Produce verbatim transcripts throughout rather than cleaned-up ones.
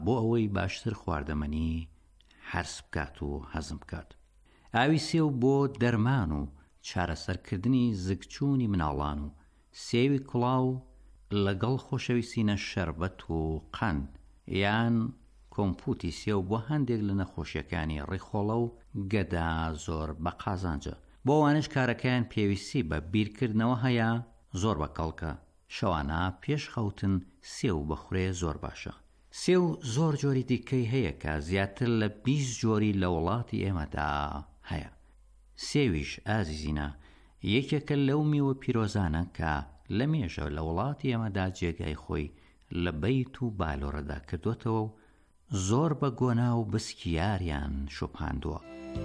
بۆ ئەوەی باشتر خواردەمەنی حرس بکات و هەزم بکات. ئاوی سێو بۆ دەرمان و چارەسەرکردنی زگچوونی مناڵان و سێوی کوڵاو لەگەڵ خۆشەویستینە شەربەت و قەند یان کۆمپوتی سێو بۆ هەندێک لە نەخۆشیەکانی ڕێخۆڵە و گەدا زۆر بە قازانجە. بۆ ئەوانش کارەکەیان پێویستی بە بیرکردنەوە هەیە زۆر بەکەڵکە. شەوانە پێش خەوتن سێو بەخورێ زۆر باشە. سێو زۆر جۆری دیکەی هەیە کە زیاتر لە بیست جۆری لە وڵاتی ئێمەدا هەیە. سێویش ئازیزینە یەکێکە لەو میوە پیرۆزانە کە لە مێژە لە وڵاتی ئێمەدا جێگای خۆی لە بەیت و بالۆرەدا کردوتەوە و زۆر بە گۆنا و بسکیاریان شوپاندووە.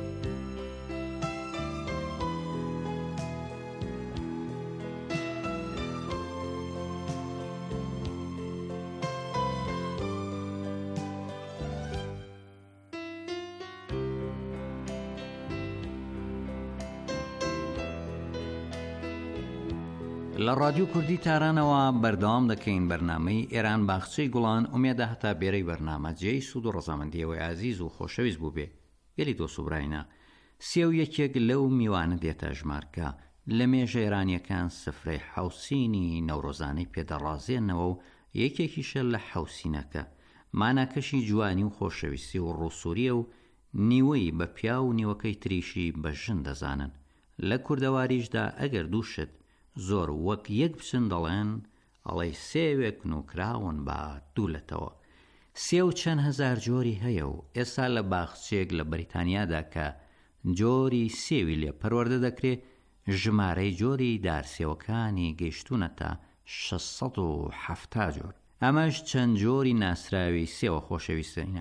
لە ڕادیۆ کوردی تارانەوە بەردەوام دەکەین بەرنامەی ئێران باخچەی گوڵان. ئومێدە هەتا بێرەی بەرنامە جێی سوود و ڕەزامەندیەوەی عزیز و خۆشەویست بوو بێ. گەلی دۆست و برایانە، سێو یەکێک لەو میوانە دێتە ژمارکە لە مێژە ئێرانیەکان سفرەی حوسینی نەورۆزانەی پێدەڕازێنەوە و یەکێکیشە لە حوسینەکە. ماناکەشی جوانی و خۆشەویستی و ڕووسوریە و نیوەی بە پیا و نیوەکەی تریشی بە ژن دەزانن. لە کوردەواریشدا ئەگەر دووشت زۆر وەک یەک بچن دەڵێن ئەڵێ سێوێک نوکراون بە دوولەتەوە. سێو چەند هەزار جۆری هەیە و ئێستا لە باخچێک لە بەریتانیادا کە جۆری سێوی لێ پەروەردە دەکرێت ژمارەی جۆری دارسێوەکانی گەیشتونە تا شەشسەد و هەفتاد جۆر. ئەمەش چەند جۆری ناسراوی سێوە خۆشەویستینە.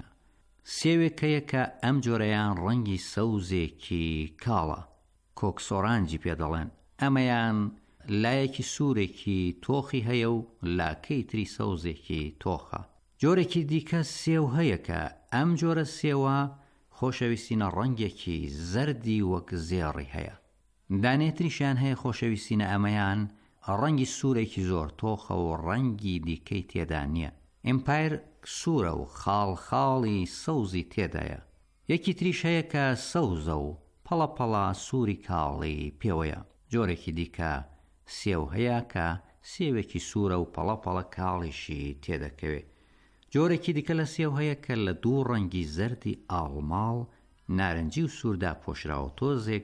سێوێک هەیە کە ئەم جۆرەیان ڕەنگی سەوزێکی کاڵە، کۆکسۆرانجی پێ دەڵێن. ئەمەیان لایەکی سوورێکی تۆخی هەیە و لاکەی تری سەوزێکی تۆخە. جۆرێکی دیکە سێو هەیە کە ئەم جۆرە سێوە خۆشەویستینە ڕەنگێکی زەردی وەک زێڕی هەیە. دانێتریشیان هەیە خۆشەویستینە ئەمەیان ڕەنگی سوورێکی زۆر تۆخە و ڕەنگی دیکەی تێدا نییە. ئیمپایر سوورە و خاڵ خاڵی سەوزی تێدایە. یەکی تریش هەیە کە سەوزە و پەڵە پەڵە سووری کاڵی پێوەیە. جۆرێکی دیکە سێو هەیە کە سێوێکی سوورە و پەڵە پەڵە کاڵیشی تێدەکەوێت. جۆرێکی دیکە لە سێو هەیە کە لە دوو ڕەنگی زەردی ئاڵماڵ نارنجی و سووردا پۆشراوە تۆزێک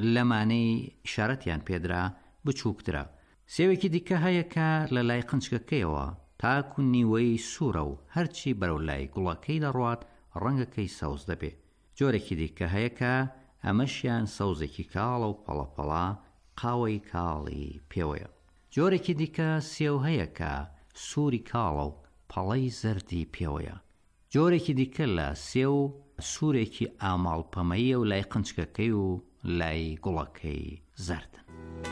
لەمانەی ئیشارەتیان پێدرا بچووکترە. سێوێکی دیکە هەیە کە لە لای قنچکەکەیەوە تاکو نیوەی سوورە و هەرچی بەرەو لای گوڵەکەی دەڕوات ڕەنگەکەی سەوز دەبێت. جۆرێکی دیکە هەیە کە ئەمەشیان سەوزێکی کاڵە و پەڵەپەڵا قاوەی کاڵی پێوەیە. جۆرێکی دیکە سێو هەیە کە سووری کاڵە و پەڵەی زەردی پێوەیە. جۆرێکی دیکە لە سێو سوورێکی ئاماڵپەمەیە و لای قنچکەکەی و لای گوڵەکەی زەردن.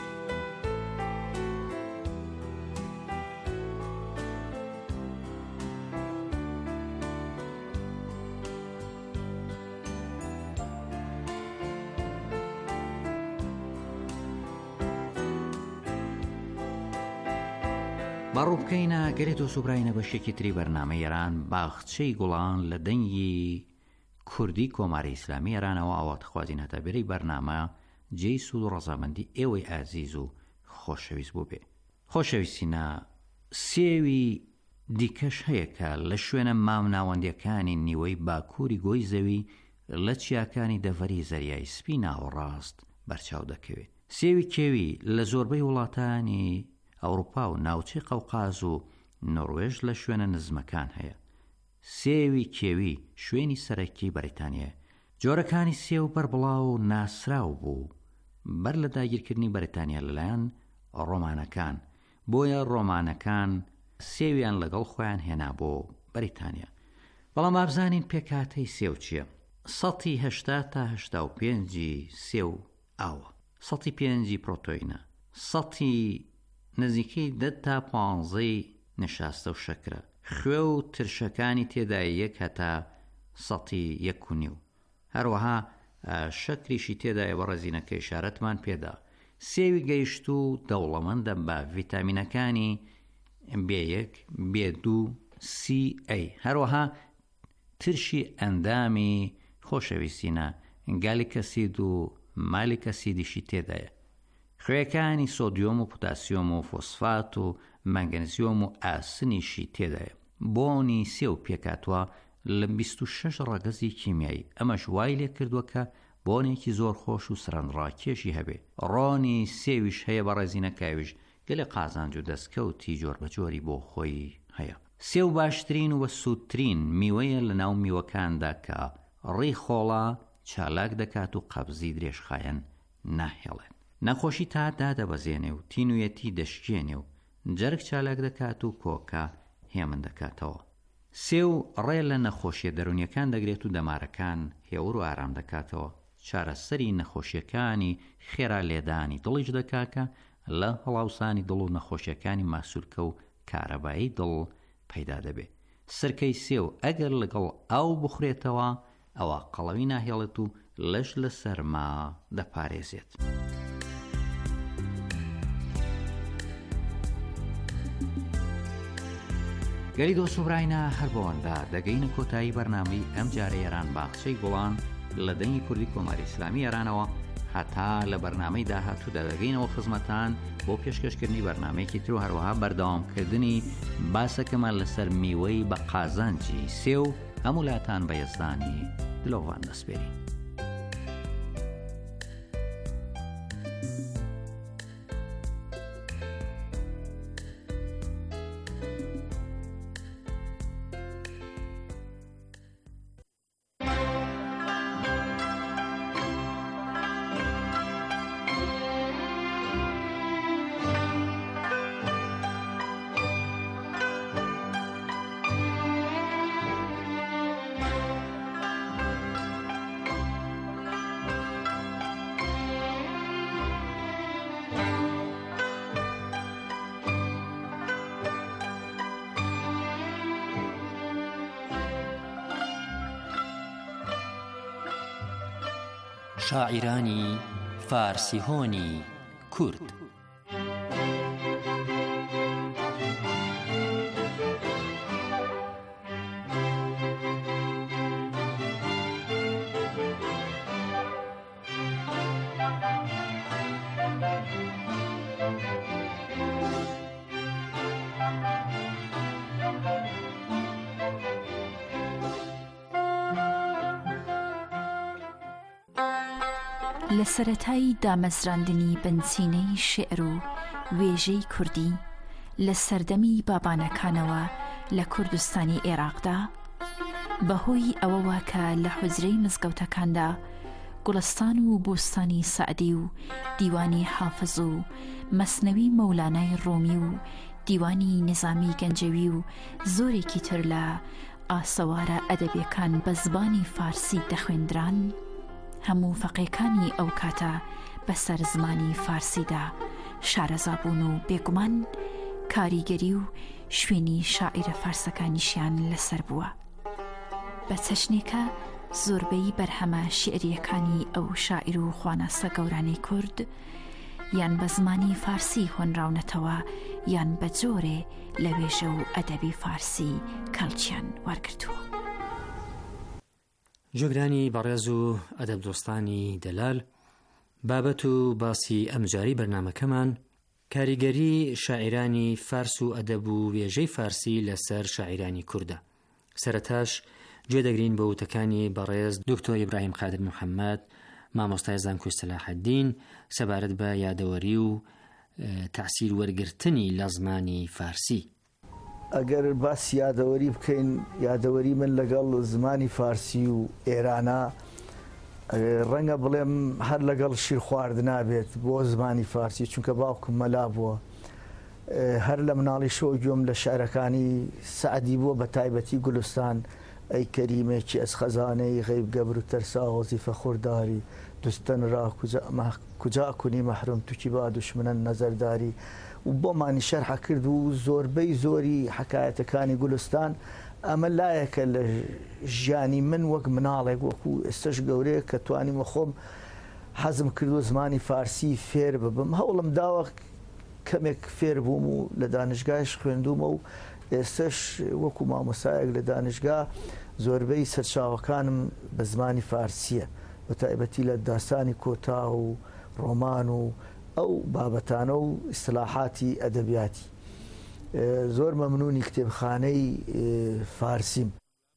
باڕووبکەینە گەلێ دۆست و براینە بەشێکی تری بەرنامە ئێران باخچەی گوڵان لە دەنگی کوردی کۆماری ئیسلامی ئێرانەوە ئاواتخوازی هەتا بێرەی بەرنامە جێی سوود و ڕەزامەندی ئێوەی ئازیز و خۆشەویست بوو بێ. خۆشەویستینە سێوی دیکەش هەیە کە لە شوێنە مام ناوەندیەکانی نیوەی باکووری گۆی زەوی لە چیاکانی دەڤەری زەریای سپی ناوەڕاست بەرچاو دەکەوێت. سێوی کێوی لە زۆربەی وڵاتانی ئەوروپا و ناوچەی قەوقاز و نۆروێژ لە شوێنە نزمەکان هەیە. سێوی کێوی شوێنی سەرەکی بەریتانیە. جۆرەکانی سێو بەربڵاو و ناسراو بوو بەر لە داگیرکردنی بەریتانیا لەلایەن ڕۆمانەکان، بۆیە ڕۆمانەکان سێویان لەگەڵ خۆیان هێنا بۆ بەریتانیا. بەڵام ئابزانین پێکاتەی سێو چییە؟ سەتی هەشتا تا هەشتا و پێنجی سێو ئاوە، سەتی پێنجی پرۆتۆینە، سەتی نزیکەی دە تا پانزەی نشاستە و شەکرە، خوێ و ترشەکانی تێدا یەک هەتا سەتی یەک و نیو، هەروەها شەکریشی تێدایە بە ڕەزینەکەی شارەتمان پێدا. سێوی گەیشت و دەوڵەمەندە بە ڤیتامینەکانی بێ یەک، بێ دوو، سی ئەی، هەروەها ترشی ئەندامی خۆشەویستینە، گالیک ئەسید و مالیک ئەسیدیشی تێدایە. خوێەکانی سۆدیۆم و پۆتاسیۆم و فۆسفات و مەنگنیزیۆم و ئاسنیشی تێدایە. بۆنی سێ و پێکاتوە لە بیست و شەش ڕەگەزی کیمیایی. ئەمەش وای لێ کردووە کە بۆنێکی زۆر خۆش و سەرنجڕاکێشی هەبێ. ڕۆنی سێویش هەیە بە ڕێزینەکاویش گەلێ قازانج و دەستکەوتی جۆر بە جۆری بۆ خۆی هەیە. سێ و باشترین و سوودترین میوەیە لە ناو میوەکاندا کە ڕێی خۆڵا چالاک دەکات و قەبزی درێژخایەن ناهێڵێن. نەخۆشی تا دادەبەزێنێ و تینویەتی دەشکێنێ و جەرگ چالاک دەکات و کۆکە هێمن دەکاتەوە. سێ و ڕێ لە نەخۆشیە دەرونیەکان دەگرێت و دەمارەکان هێور و ئارام دەکاتەوە. چارەسەری نەخۆشیەکانی خێرا لێدانی دڵیش دەکاکە لە هەڵاوسانی دڵ و نەخۆشیەکانی ماسوولکە و کارەبایی دڵ پەیدا دەبێت. سرکەی سێ و ئەگەر لەگەڵ ئاو بخورێتەوە ئەوە قەڵەوی ناهێڵێت و لەش لە سەرما دەپارێزێت. گەلی دۆست و براینە هەر بەوەندا دەگەینە کۆتایی بەرنامەی ئەم جارە ئێران باخچەی گوڵان لە دەنگی کوردی کۆماری ئیسلامی ئێرانەوە. هەتا لە بەرنامەی داهاتوودا دەگەینەوە خزمەتان بۆ پێشکەشکردنی بەرنامەیەکی تر و هەروەها بەردەوامکردنی باسەکەمان لەسەر میوەی بە قازانجی سێ و هەموو لاتان بە یەزدانی دلۆڤان دەسپێرین. شاعرانی فارسی هۆنی کورد. لە سەرەتای دامەزراندنی بنچینەی شێعر و وێژەی کوردی لە سەردەمی بابانەکانەوە لە کوردستانی عێراقدا بەهۆی ئەوەوە کە لە حوزرەی مزگەوتەکاندا گوڵستان و بوستانی سەعدی و دیوانی حافظ و مەسنەوی مەولانای ڕۆمی و دیوانی نظامی گەنجەوی و زۆرێکی تر لە ئاسەوارە ئەدەبیەکان بە زبانی فارسی دەخوێندران، هەموو فەقێکانی ئەو کاتە بەسەر زمانی فارسیدا شارەزابوون و بێگومان کاریگەری و شوێنی شاعیرە فارسەکانیشیان لەسەر بووە. بە چەشنێکە زۆربەی بەرهەمە شیعریەکانی ئەو شاعیر و خواناسە گەورانەی کورد یان بە زمانی فارسی خوێنراونەتەوە یان بە جۆرێ لە وێژە و ئەدەبی فارسی کەڵکیان وەرگرتووە. جۆگرانی بەڕێز و ئەدەب دۆستانی دەلال، بابەت و باسی ئەمجاری بەرنامەکەمان کاریگەری شاعیرانی فارس و ئەدەب و وێژەی فارسی لەسەر شاعیرانی کووردە. سەرەتاش گوێ دەگرین بە وتەکانی بەڕێز دکتۆر ئیبراهیم قادر محەممەد، مامۆستای زانکۆی سەلاحەددین سەبارەت بە یادەوەری و تەحسیل وەرگرتنی لە زمانی فارسی. ئەگەر باسی یادەوەری بکەین، یادەوەری من لەگەڵ زمانی فارسی و ئێرانە ڕەنگە بڵێم هەر لەگەڵ شیر خواردنا بێت بۆ زمانی فارسی، چونکە باوکم مەلا بووە. هەر لە مناڵی شۆ گوێم لە شعرەکانی سەعدی بووە، بە تایبەتی گولستان ئەی کەریمێکی ئەس خەزانەی غەیب گەبر و تەرسا وەزیفە خورداری دوستن را کجا کنی مەحروم توکی با دوشمنە نەزەرداری و بۆمانی شەرحە کرد و زۆربەی زۆری حەکایەتەکانی گولستان ئەمە لایەکە لە ژیانی من وەک مناڵێک وەکو ئێستش گەورەیە کە توانیمە خۆم حەزم کردو زمانی فارسی فێر ببم. هەوڵم داوە کەمێک فێر بووم و لە دانشگایش خوێندومە و ئێستش وەکو مامۆسایەک لە دانشگا زۆربەی سەرچاوەکانم بە زمانی فارسیە، بە تایبەتی لە داستانی کۆتا و ڕۆمان و ئەو بابەتانە و ئیسلاحاتی ئەدەبیاتی. زۆر مەمنونی کتێبخانەی فارسیم.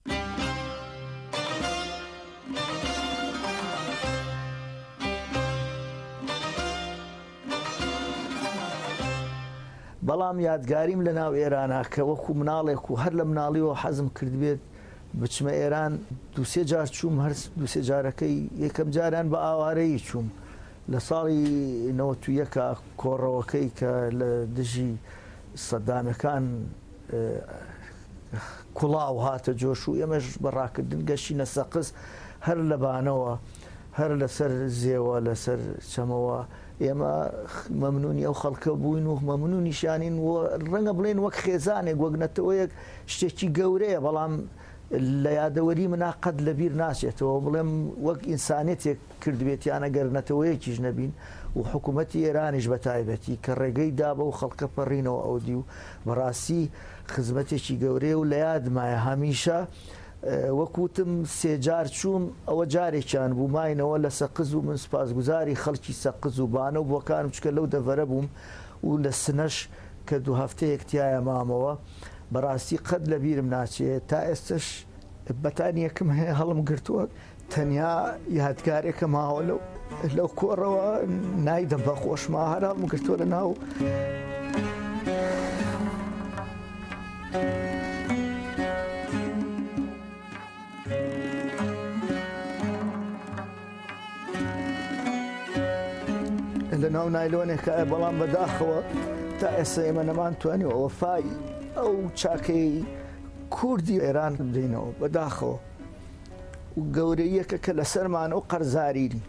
بەڵام یادگاریم لە ناو ئێرانە کە وەکو مناڵێک و هەر لە مناڵیەوە حەزم کردبێت بچمە ئێران دووسێ جار چووم، هەر دووسێ جارەکەی یەکەم جاران بە ئاوارەیی چووم لە ساڵی نەوەت و یەکە کۆڕەوەکەی کە لە دژی سەدامەکان کوڵاو هاتە جۆش و ئێمەش بەڕاکردن گەشتینە سەقز، هەر لە بانەوە هەر لەسەر زێوە لەسەر چەمەوە ئێمە مەمنونی ئەو خەڵکە بووین و مەمنونیشانین و ڕەنگە بڵێن وەک خێزانێک وەک نەتەوەیەک شتێکی گەورەیە، بەڵام لە یادەوەری منە قەت لەبیر ناچێتەوە بڵێم وەک ئینسانێتێک کردبێتیانە گەرنەتەوەیەکیش نەبین و حکوومەتی ئێرانیش بە تایبەتی کە ڕێگەی دابە و خەڵکە پەڕینەوە ئەودی و بەڕاستی خزمەتێکی گەورەیە و لە یادمایە هەمیشە وەکوتم سێجار چووم ئەوە جارێکیان بوو ماینەوە لە سەقز و من سپاسگوزاری خەڵکی سەقز و بانە و بۆکانم چکە لەو دەڤەرە بووم و لە سنەش کە دوو هەفتەیەک تایە مامەوە بەڕاستی قەت لە بیرم ناچێت تا ئێستش بەتانیەکم هەیە هەڵم گرتووە تەنیا یادگارێکە ماوە لەو لەو کۆڕەوە نایدەم بە خۆشما هەر هەڵم گرتووە لە ناو لە ناو نایلۆنێکە بەڵام بەداخەوە تا ئێستا ئێمە نەمانتوانی وەفای ئەو چاکەی کوردی ئێران بدەینەوە بەداخەوە و گەورەیەکە کە لەسەرمان ئەو قەرزاریری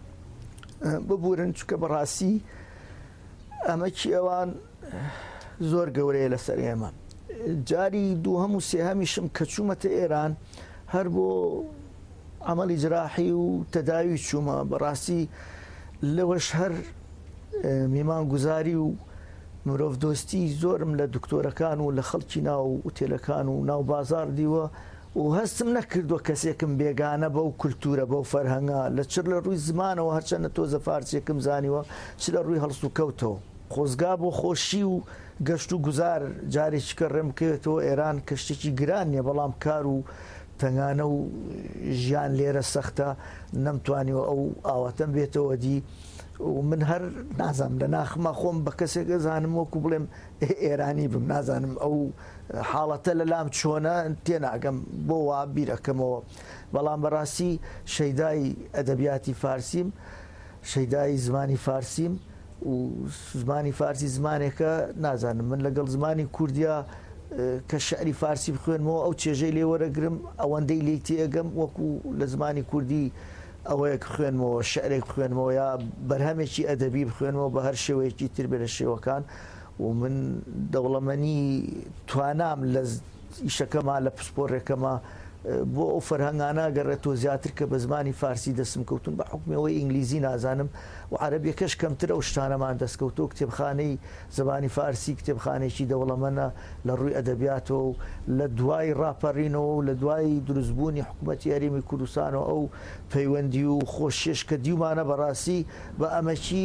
ببورن چکە بەڕاستی ئەمە چی ئەوان زۆر گەورەیە لەسەر ئێمە. جاری دووهەم و سێهەمیشم کە چوومەتە ئێران هەر بۆ عەمەلی جراحی و تەداوی چوومە، بەڕاستی لەوەش هەر میمانگوزاری و مرۆڤ دۆستی زۆرم لە دکتۆرەکان و لە خەڵکی ناو ئوتێلەکان و ناو بازار دیوە و هەستم نەکردووە کەسێکم بێگانە بەو کولتورە بەو فەرهەنگە لە چر لە ڕووی زمانەوە هەرچەندە تۆزە فارسێکم زانیوە چ لە ڕووی هەڵس و کەوتەوە خۆزگا بۆ خۆشی و گەشت و گوزار جارێکیکە ڕێم بکەوێتەوە ئێران کە شتێکی گران نیە، بەڵام کار و تەنگانە و ژیان لێرە سەختە نەمتوانیوە ئەو ئاواتەم بێتەوە دی و من هەر نازانم لە ناخما خۆم بە کەسێک ئەزانم وەکو بڵێم ئێرانی بم نازانم ئەو حاڵەتە لە لام چۆنە تێناگەم بۆ وا بیرەکەمەوە، بەڵام بەڕاستی شەیدای ئەدەبیاتی فارسیم، شەیدای زمانی فارسیم و زمانی فارسی زمانێکە نازانم من لەگەڵ زمانی کوردیا کە شعری فارسی بخوێنمەوە ئەو چێژەی لێ وەرەگرم ئەوەندەی لێی تێگەم وەکو لە زمانی کوردی ئەوەیەک خوێنمەوە شعرێک بخوێنمەوە یا بەرهەمێکی ئەدەبی بخوێنمەوە بە هەر شێوەیەکی تر بێ لە شێوەکان و من دەوڵەمەنی توانام لە ئیشەکەما لە پسپۆڕێکەمە بۆ ئەو فەرهەنگانە گەڕێتەوە زیاتر کە بە زمانی فارسی دەستم کەوتون بە حکومەوەی ئینگلیزی نازانم و عەرەبیەکەش کەمتر ئەو شتانەمان دەستکەوتەوە کتێبخانەی زمانی فارسی کتێبخانێکی دەوڵەمەنە لە ڕووی ئەدەبیاتەوە و لە دوای ڕاپەڕینەوە و لە دوای دروستبوونی حکوومەتی هەرێمی کوردستانەوە ئەو پەیوەندی و خۆشیێش کە دیومانە بەڕاستی بە ئەمەکی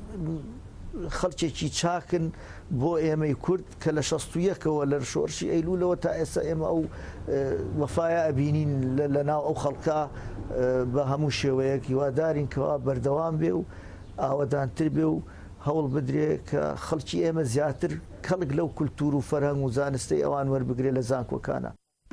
خەڵکێکی چاکن بۆ ئێمەی کورد کە لە شەست و یەکەوە لە شۆڕشی ئەیلولەوە تا ئێستا ئێمە ئەو وەفایە ئەبینین لە ناو ئەو خەڵکە بە هەموو شێوەیەک هیوادارین کەوا بەردەوام بێ و ئاوەدانتر بێ و هەوڵ بدرێ کە خەڵکی ئێمە زیاتر کەڵک لەو کولتور و فەرهەنگ و زانستەی ئەوان وەربگرێ لە زانکۆکانە.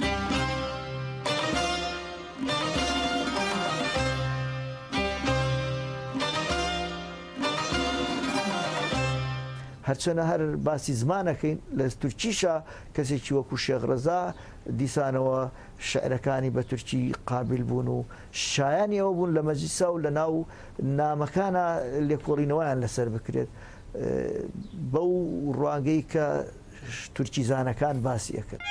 هەرچەنە هەر باسی زمانەکەین لە تورکیشە کەسێکی وەکو شێخ ڕەزا دیسانەوە شعرەکانی بە تورکی قابل بوون و شایانی ئەوە بوون لە مەجلیسا و لە ناو نامەکانە لێکۆڵینەوەیان لەسەر بکرێت بەو ڕوانگەی کە تورکی زانەکان باسی ئەکرد.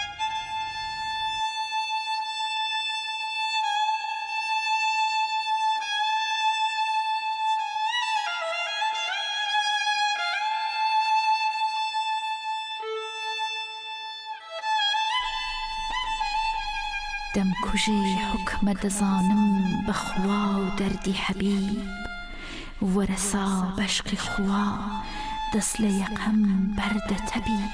دەمکوژێ حکمە دەزانم بەخوا و دەردی حەبیب وەرەسا بەشقی خوا دەست لە یەقەم بەردە تەبیب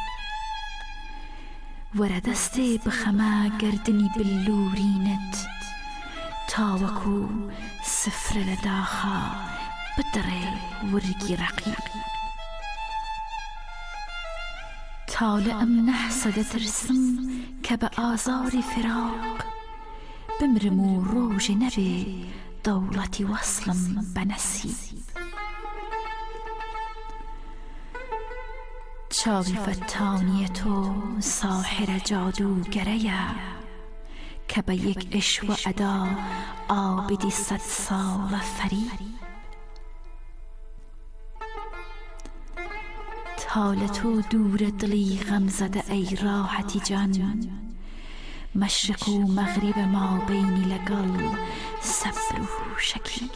وەرە دەستێ بخەمە گەردنی بلورینت تاوەکو سفرە لە داخا بدڕێ ورگی ڕەقیب تا لە ئەم نەحسە دەترسم کە بە ئازاری فراق بمرم و ڕۆژێ نەبێ دەوڵەتی وەسڵم بەنەسیب چاوی فەتانیە تۆ ساحرە جادوگەرەیە کە بە یەک ئشوە ئەدا ئابیدی سەد ساڵە فەریب تا لە تۆ دوورە دڵی غەمزەدە ئەی ڕاحەتی جان مەشرق و مەغریبە مابەینی لەگەڵ سەبر و شەکیب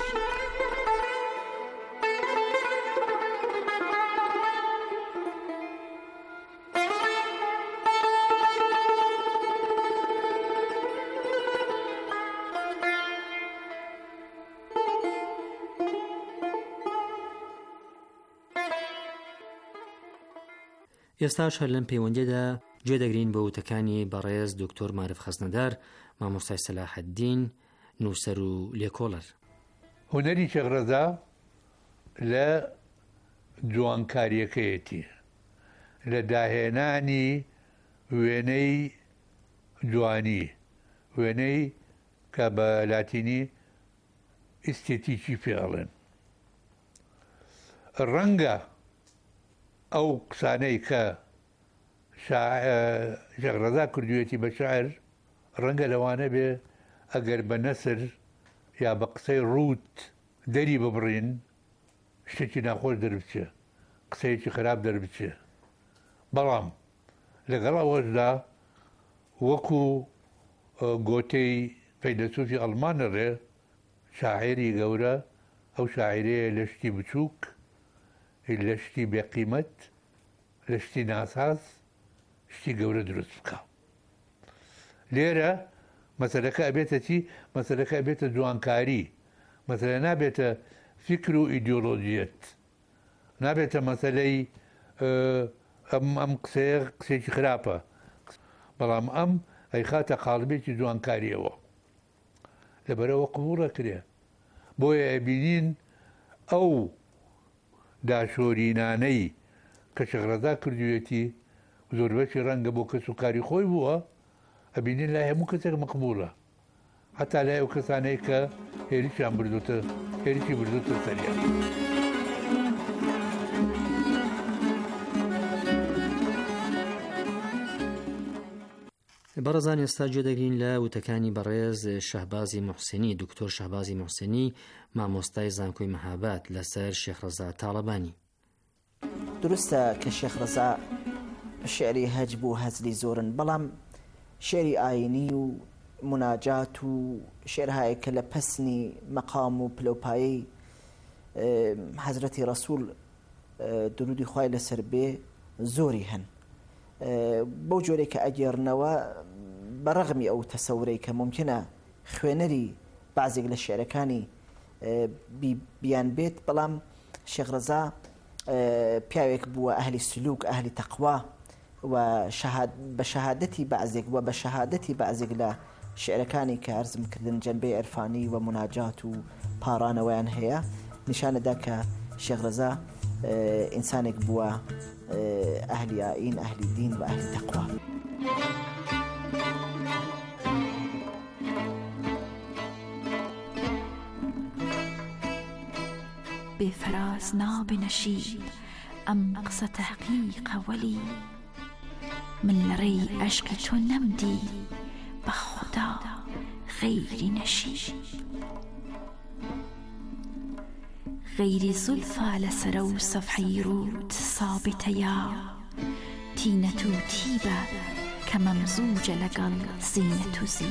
ئێستاش هەر لەم پەیوەندیەدا گوێ دەگرین بە وتەکانی بەڕێز دکتۆر مارف خەزنەدار مامۆستای سەلاحەددین نووسەر و لێکۆڵەر. هونەری شێخرەزا لە جوانکاریەکەیەتی لە داهێنانی وێنەی جوانی وێنەی کە بە لاتینی ئیستێتیکی پێڵێن ڕەنگە ئەو قسانەی کە شێخرەزا کردوێتی بە شاعر ڕەنگە لەوانە بێ ئەگەر بە نەسر یا بە قسەی ڕوت دەری ببڕین شتێکی ناخۆش دەربچێ قسەیەکی خراپ دەربچێ بەڵام لەگەڵ ئەوەشدا وەکو گۆتەی فەیلسوفی ئەڵمانەڕێ شاعیری گەورە ئەو شاعیرەیە لە شتی بچووک لە شتی بێقیمەت لە شتی ناساز شتی گەورە دروست بکە لێرە مەسەلەکە ئەبێتە چی مەسەلەکە ئەبێتە جوانکاری مەسەلە نابێتە فکر و ئیدیۆلۆژیەت نابێتە مەسەلەی ئەم ئەم قسەیە قسێکی خراپە بەڵام ئەم ئەی خاتە قاڵبێکی جوانکاریەوە لەبەرەوە قبوڵە کرێ بۆیە ئەبینین ئەو داشۆرینانەی کە شێخرەزا کردوێتی زۆربەشی ڕەنگە بۆ کەس و کاری خۆی بووە ئەبینین لای هەموو کەسێک مەقبوڵە حتا لای ئەو کەسانەی کە هێریشیان بردوتە هێریشی بردوتە سەریان. بەڕێزان ئێستا گوێ دەگرین لە وتەکانی بەڕێز شەهبازی موحسینی دکتۆر شەهبازی موحسینی مامۆستای زانکۆی مەهاباد لەسەر شێخرەزا تاڵەبانی. دروستە کە شێخرەزا شێعری هەج بوو هەزلی زۆرن بەڵام شێعری ئاینی و مناجات و شێعرهایە کە لە پەسنی مەقام و پلەپایەی حەزرەتی ڕەسوول درودی خوای لەسەر بێ زۆری هەن بەو جۆرێک کە ئەگێڕنەوە بەڕەغمی ئەو تەسەورەی کە ممکنە خوێنەری بەعزێک لە شێعرەکانی بیان بێت بەڵام شێخرەزا پیاوێک بووە ئەهلی سلوک ئەهلی تەقوا و بە شەهادەتی بەعزێک وە بە شەهادەتی بەعزێک لە شێعرەکانی کە ئەرزم کردن جەنبەی عەرفانی و مناجات و پارانەوەیان هەیە نیشانەدا کە شێخرەزا ئینسانێک بووە ئەهلی ئاین ئەهلی دین و ئەهلی تەقوا. بێفەراز نابێ نەشیب ئەم قسە تەحقیقە وەلی من لە ڕێی عەشقی تۆ نەمدی بە خودا غەیری نەشیب غەیری زولفە لەسەرە و سەفحەی ڕووت سابتەیە تینەت و تیبە کە مەمزوجە لەگەڵ زینەت و زی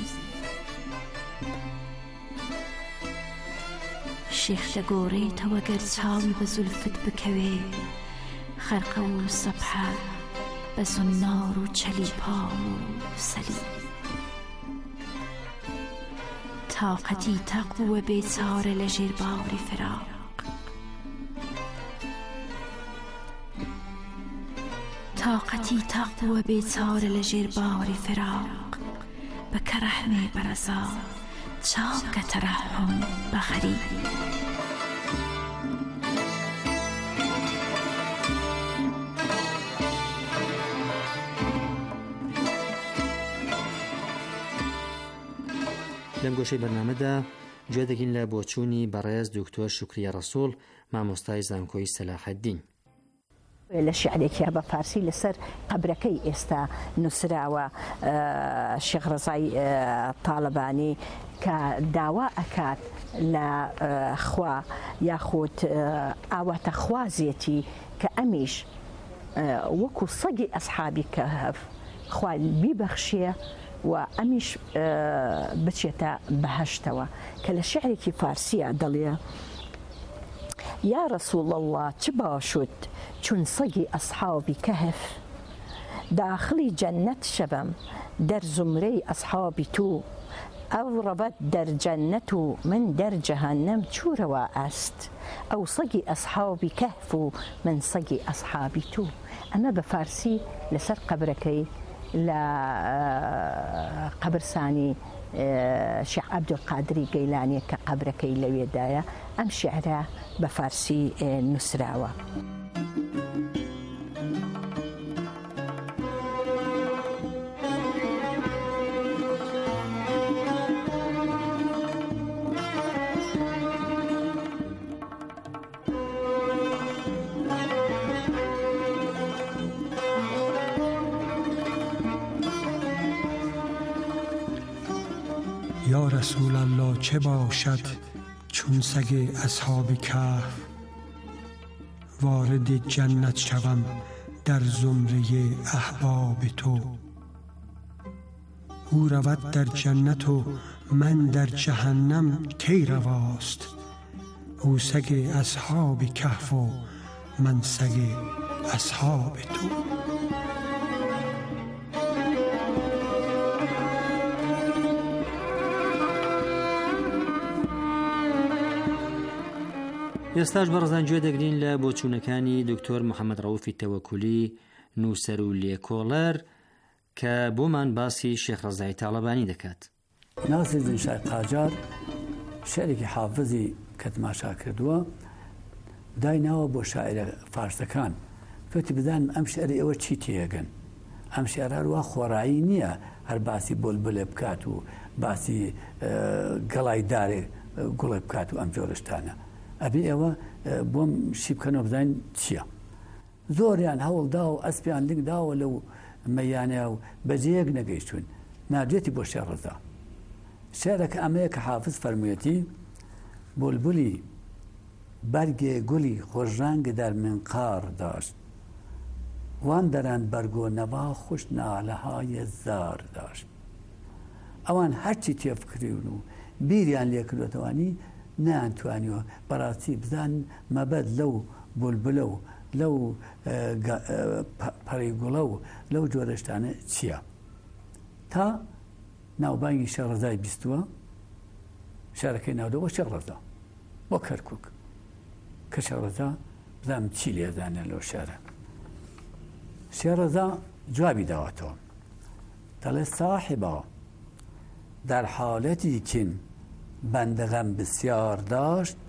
شێخ دەگۆڕێتەوە گەر چاوی بە زولفت بکەوێ خەرقە و سەبحە بە زونار و چەلیپا و سەلی تاقەتی تەق بووە بێچارە لە ژێر باوەڕی فراق. تاقەتی تەق بووە بێچارە لە ژێر باوەڕی فراق، بەکە ڕەحمێ بەرەزا چاکە تەرەحم بە غەریب. لەم گۆشەی بەرنامەدا گوێ دەگین لە بۆچوونی بەڕێز دکتۆر شوکریە ڕەسوڵ، مامۆستای زانکۆی سەلاحەددین. لە شیعرێکیا بە فارسی لەسەر قەبرەکەی ئێستا نووسراوە شێخ ڕەزای تاڵەبانی کە داوا ئەکات لە خوا یاخود ئاواتە خوازێتی کە ئەمیش وەکو سەگی ئەسحابی کەهەف خوا بیبەخشیە و ئەمیش بچێتە بەهەشتەوە، کە لە شیعرێکی فارسیە دەڵێ: یا رسول الله چه باشد چون سەگی ئەسحابی کەهف، داخلی جەنەت شەوم در زمرەی ئەسحابی تو، ئەو ڕەوەت در جەنەت و من در جەهەنەم چوورەوە ئەست، ئەو سەگی ئەسحابی کەهف و من سەگی ئەسحابی تو. ئەمە بە فارسی لەسەر قەبرەکەی لە قەبرسانی شیخ عەبدولقادری گەیلانیە کە قەبرەکەی لەوێدایە، ئەم شیعرە بە فارسی نووسراوە. یا رسول الله چه باشد چون سگ اصحاب کهف، وارد جنت شوم در زمره احباب تو، او رود در جنت و من در جهنم کی رواست، او سگ اصحاب کهف و من سگ اصحاب تو. ئێستاش بەڕزان گوێ دەگرین لە بۆچوونەکانی دکتۆر محەممەد ڕەوفی تەوەکولی، نووسەر و لێکۆڵەر، کە بۆمان باسی شێخ ڕەزای تاڵەبانی دەکات. ناسیردین شای قاجار شعرێکی حافزی کە تماشا کردووە دایناوە بۆ شاعرە فارسەکان، فێتی بدانم ئەم شعری ئێوە چی تێگەن. ئەم شعر هەروە خۆڕایی نییە هەر باسی بولبولێ بکات و باسی گەڵای دارێ گوڵێ بکات و ئەم جۆرەشتانە. ئەبێ ئێوە بۆم شی بکەنەوە بزانین چییە. زۆریان هەوڵدا و ئەسپیان لنگ داوە لەو مەیانەیە و بەجێیەک نەگەیشتون، ناردێتی بۆ شێخ ڕەزا. شعرەکە ئەمەیە کە حافز فەرموویەتی: بولبولی بەرگێ گولی خۆشڕەنگ در منقار داشت، وان دەرەن بەرگۆ نەوا خوش نالەهای زار داشت. ئەوان هەرچی تێفکرون و بیریان لێکردوێتەوانی نەیانتوانیوە بەڕاستی بزان مەبەد لەو بولبولە و لەو پەڕی گوڵە و لەو جۆرەشتانە چییە. تا ناوبانگی شێخ ڕەزای بیستووە، شارەکەی ناودەوە شێخ ڕەزا بۆ کەرکووک، کە شێخ ڕەزا بزانم چی لێزانە لەو شارە. شێخ ڕەزا جوابی داوەتەوە، دەڵێ: صاحبا در حالتی کن بنده غم بسیار داشت،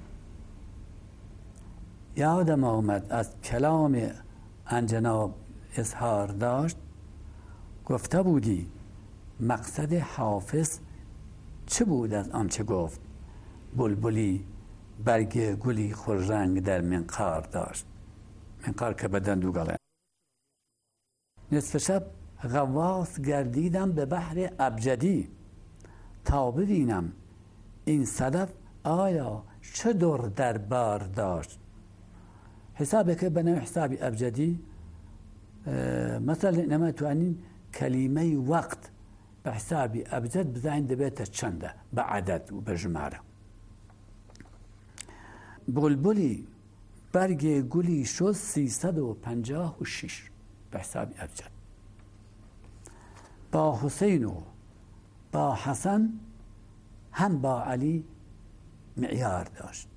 یادم آمد از کلام انجناب اظهار داشت، گفته بودی مقصد حافظ چه بود از آنچه گفت، بلبلی برگ گلی خوررنگ در منقار داشت. منقار که بدن دوگاله. نصف شب غواص گردیدم به بحر ابجدی، تا ببینم این صدف آیا چه دور در بار داشت. حسابه که بنای حسابی ابجدی مثلا نما توانین کلمه وقت به حسابی ابجد بزاین دبیت چنده به عدد و به جماره. بلبلی برگ گلی شد سیصد و پنجاه و شش به حسابی ابجد. با حسین و با حسن هم با علی معیار داشت.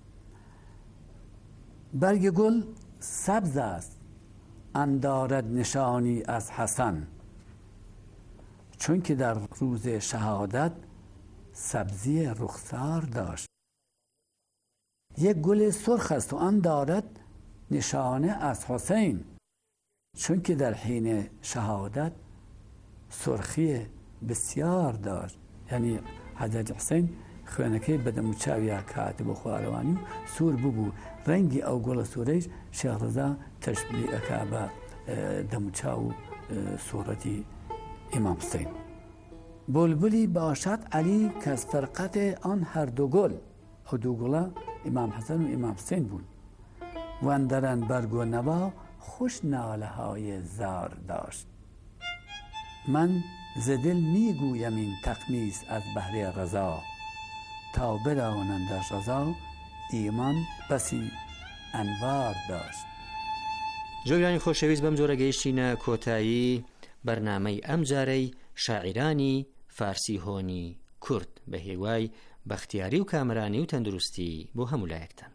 برگ گل سبز است آن دارد نشانی از حسن، چون که در روز شهادت سبزی رخسار داشت. یک گل سرخ است و آن دارد نشانه از حسین، چون که در حین شهادت سرخی بسیار داشت. یعنی حضرت حسین خوێنەکەی بەدەموچاویە کاتە بۆ خواروانی و سوور ببوو. ڕەنگی ئەو گوڵە سوورەیش شێخ ڕەزا تەشبیه ئەکا بە دەموچاو و سوورەتی ئیمام حوسێن. بولبولی باشد علی کەس فەرقەتێ آن هەردوو گۆل، ئەو دوو گوڵە ئیمام حەسەن و ئیمام حوسێن بوون. وان دەرەن بەرگ و نەوا خوش نالەهای زار داشت. من ز دل میگویم این تقمیص از بهر رضا، تا بدانند از رضا ایمان بسی انوار داشت. جۆگرانی خۆشەویست بەم جۆرە گەیشتینە کۆتایی بەرنامەی ئەم جارەی شاعیرانی فارسی هۆنی کورد بە هێوای بەختیاری و کامرانی و تەندروستی بۆ هەموو لایەکتان.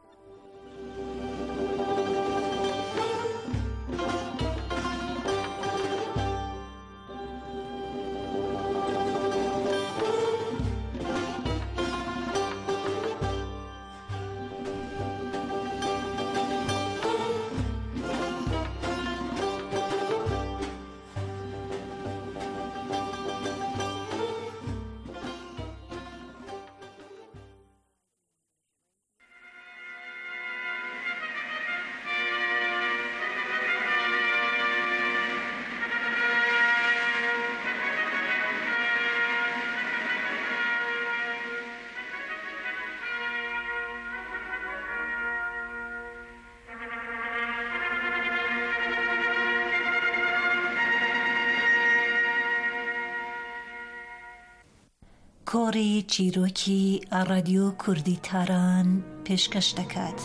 کۆڕی چیرۆکی رادیۆ کوردی تاران پێشکەش دەکات.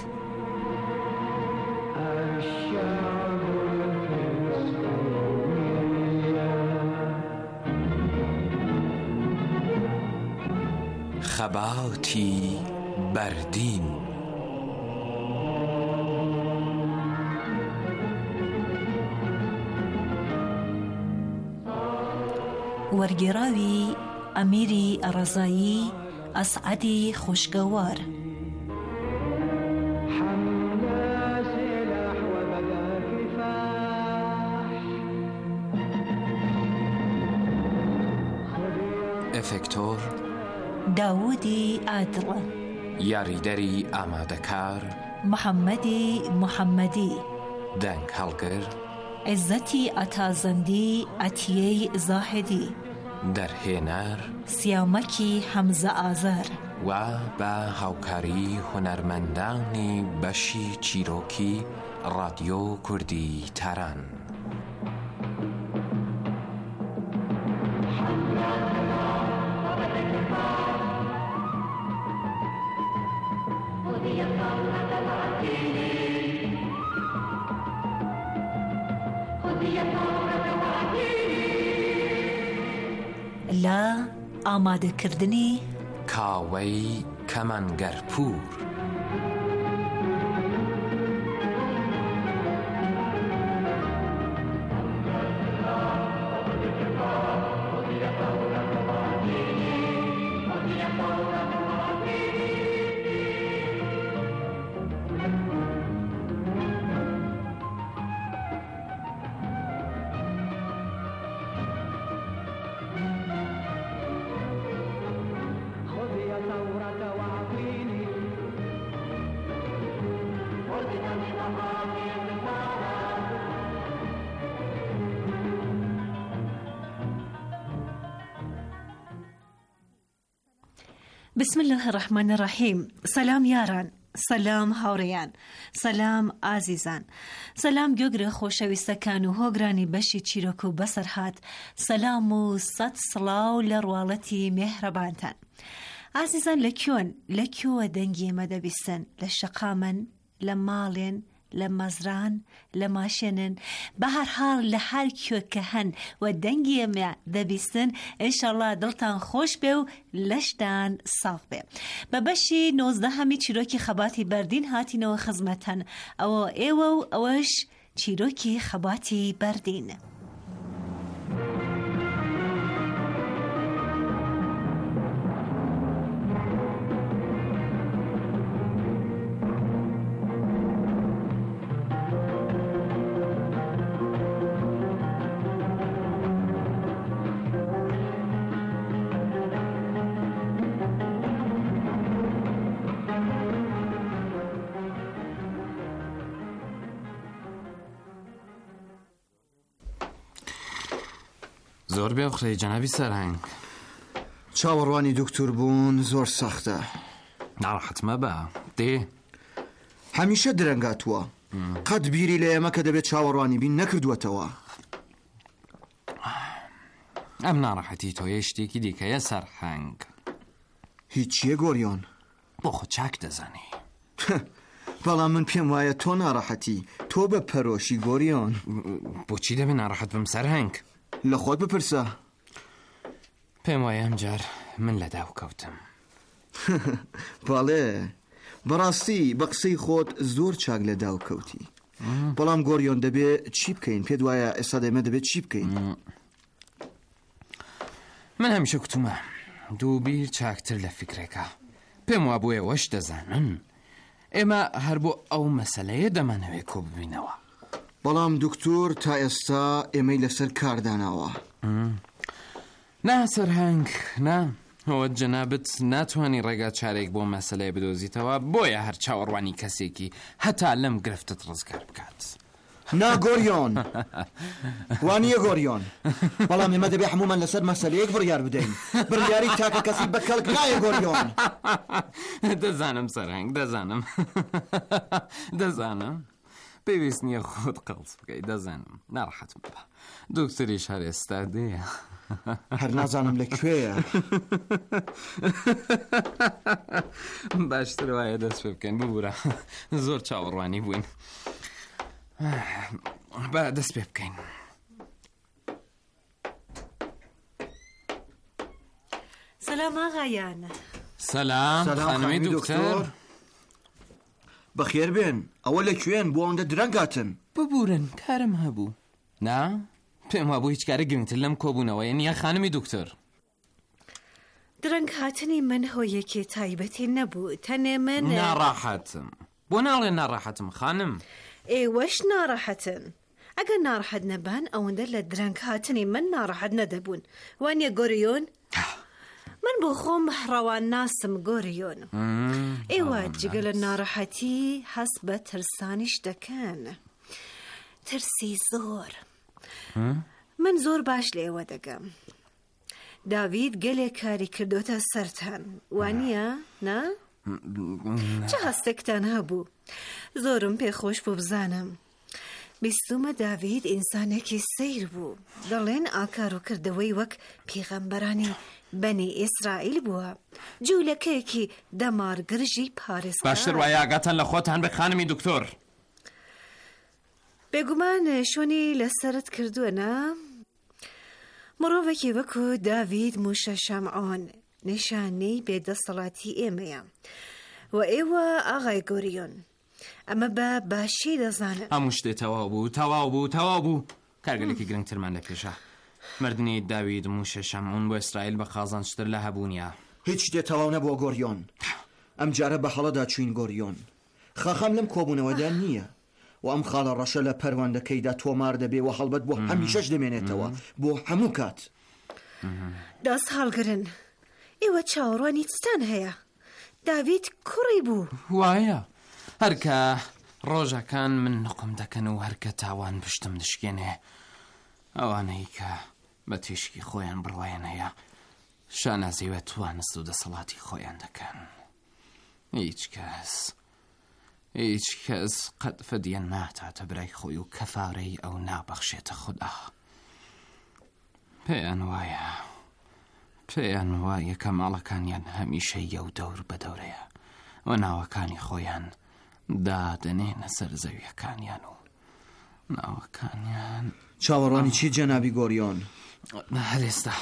خەباتی بەردین وەرگێڕاوی ئەمیری ئەڕەزایی ئەسعەدی خوشگەوار. ئەفێکتۆر داوودی ئادڵ. یاریدەری ئامادەکار محەممەدی محەممەدی. دەنگ هەڵگر عزەتی ئەتازەندی ئەتیەی زاهدی. دەرهێنەر سیامەکی حەمزە ئازار و بە هاوکاری هونەرمەندانی بەشی چیرۆکی ڕادیۆ کوردی تاران. لە ئامادەکردنی کاوەی کەمەنگەرپوور. بسم الله الرحمن الرحیم. سلام یاران، سلام هاوڕێیان، سلام ئازیزان، سلام گوێگرە خۆشەویستەکان و هۆگرانی بەشی چیرۆک و بەسەرهات. سەلام و سەد سڵاو لە ڕواڵەتی مێهرەبانتان. ئازیزان لە کوێن لە کوێوە دەنگی ئێمە دەبیستن؟ لە شەقامن، لە ماڵێن، لە مەزران لە ماشێنن بە هەرحاڵ لە هەر کوێکە هەن و دەنگی ئێمە دەبیستن ئینشەڵڵا دڵتان خۆش بێ و لەشتان ساغ بێ. بە بەشی نۆزدەهەمی چیرۆکی خەباتی بەردین هاتینەوە خزمەتەن ئەوە ئێوە و ئەوەش چیرۆکی خەباتی بەردین. زۆر بێ بخڕێ جەنابی سەرهەنگ. چاوەڕوانی دکتۆر بوون زۆر سەختە. ناڕەحەت مەبە دێ هەمیشە درەنگاتووە قەت بیری لە ئێمە کە دەبێت چاوەڕوانی بین نەکردووەتەوە. ئەم ناڕەحەتی تۆیە شتێکی دیکەیە سەرهەنگ. هیچ چیە گۆریۆن؟ بۆ خۆ چاک دەزانی. بەڵام من پێم وایە تۆ ناڕەحەتی تۆ بە پەرۆشی گۆریۆن. بۆچی دەبێت ناڕەحەت بم سەرهەنگ؟ لە خۆت بپرسە. پێم وایە ئەم جار من لەداو کەوتم. باڵێ بەڕاستی بە قسەی خۆت زۆر چاک لەداو کەوتی. بەڵام گۆریۆن دەبێت چی بکەین؟ پێت وایە ئێستا دەمە دەبێت چی بکەین؟ من هەمیشە کوتومە دوو بیر چاکتر لە فکرێکە. پێم وا بۆیە وەش دەزانن ئێمە هەر بۆ ئەو مەسەلەیە دەمانەوێت کۆ ببینەوە. بەڵام دکتۆر تا ئێستا ئێمەی لەسەر کارداناوە. نا سەرهەنگ نا ئەوە جەنابەت ناتوانانی ڕێگا چارێک بۆ مەسەلەیە بدۆزیتەوە بۆیە هەر چاوەڕوانی کەسێکی هەتا لەم گرفتت ڕزگار بکات. نا گۆریۆن وانیە گۆریۆن بەڵام ئێمە دەبێ هەمومان لەسەر مەسەلەیەک بڕیار بدەین. بڕیاری تاکە کەسی بەکەڵک نایە گۆریۆن. دەزانم سەرهەنگ دەزانم دەزانم پێویست نییە خۆت قەڵس بکەی دەزانم ناڕەحەتم بە دکتۆریش هەر ئێستا دێە هەر نازانم لەکوێیە. باشتر وایە دەست پێ بکەین ببوورە زۆر چاوەڕوانی بووین. با دەست پێ بکەین. سەلام ئاغایان. سەلام خانمی دکتۆر. بەخێر بێن ئەوە لەکوێن بۆ ئەوەندە درەنگاتن؟ ببورن کارم هەبوو. نا پێم وا بۆ هیچ کارە گرنگتر لەم کۆبوونەوەیە نییە خانمی دکتۆر. درەنگ هاتنی من هۆیەکی تایبەتی نەبوو تەنێ من ناڕاحەتم. بۆ ناڵێ ناڕاحەتم خانم. ئێوەش ناڕەحەتن. ئەگەر ناڕەحەت نەبان ئەوەندە لە درەنگ هاتنی من ناڕەحەت نەدەبوون. وانیە گۆریۆن؟ من بۆ خۆم هەڕەوان ناسم گۆریۆن. ئێوە جگە لە ناڕەحەتی هەست بە ترسانیش دەکەن. ترسی زۆر. من زۆر باش لە ئێوە دەگەم. داوید گەلێک کاری کردوتە سەرتان وانیە نا؟ چه هەستێکتان هەبوو؟ زۆرم پێخۆش بوو بزانم. بیستومە داوید ئینسانێکی سیر بوو. دەڵێن ئاکار و کردەوەی وەک پێغەمبەرانی بەنی ئیسرائیل بووە. جوولەکەیەکی دەمارگرژی پارێزگار. باشتر وایە ئاگاتان لە خۆتان بە خانمی دکتۆر. بێگومان شوێنی لەسەرت کردووە نا؟ مرۆڤێکی وەکو داوید موشە شەمعۆن نیشانەی بێدەسەڵاتی ئێمەیە و ئێوە ئاغای گۆریۆن ئەمە بە باشی دەزانن. هەموو شتێ تەواو بوو تەواو بوو تەواو بوو. کارگەلێکی گرنگترمان لە پێشە. مردنی داوید موشە شەمعۆن بۆ ئیسرائیل بە خازانشتر لە هەبوونیە. هیچ شتێ تەواو نەبووە گۆریۆن. ئەم جارە بە هەڵەدا چوین گۆریۆن. خاخام لەم کۆبوونەوەدا نییە و ئەم خاڵە ڕەشە لە پەروەندەکەیدا تۆمار دەبێ و هەڵبەت بۆ هەمیشەش دەمێنێتەوە بۆ هەموو کات. دەست هەڵگرن. ئێوە چاوەڕوانی چتان هەیە؟ داوید کوڕی بوو. وایە هەرکە ڕۆژەکان من نقم دەکەن و هەرکە تاوان پشتم دشکێنێ ئەوانەی کە بە تیشکی خۆیان بڕوایان هەیە شانازیوە توانست و دەسەڵاتی خۆیان دەکەن. هیچ کەس هیچ کەس قەت فەدیە ناتاتە برای خۆی و کەفارەی ئەو نابەخشێتە خوددا. پێیان وایە پێیان وایە کە ماڵەکانیان هەمیشە یەو دەور بە دەورەیە و ناوەکانی خۆیان دادنێنە سەر زەویەکانیان و ناوەکانیان. چاوەڕوانی چی جەنابی گۆریۆن؟ هەلێستا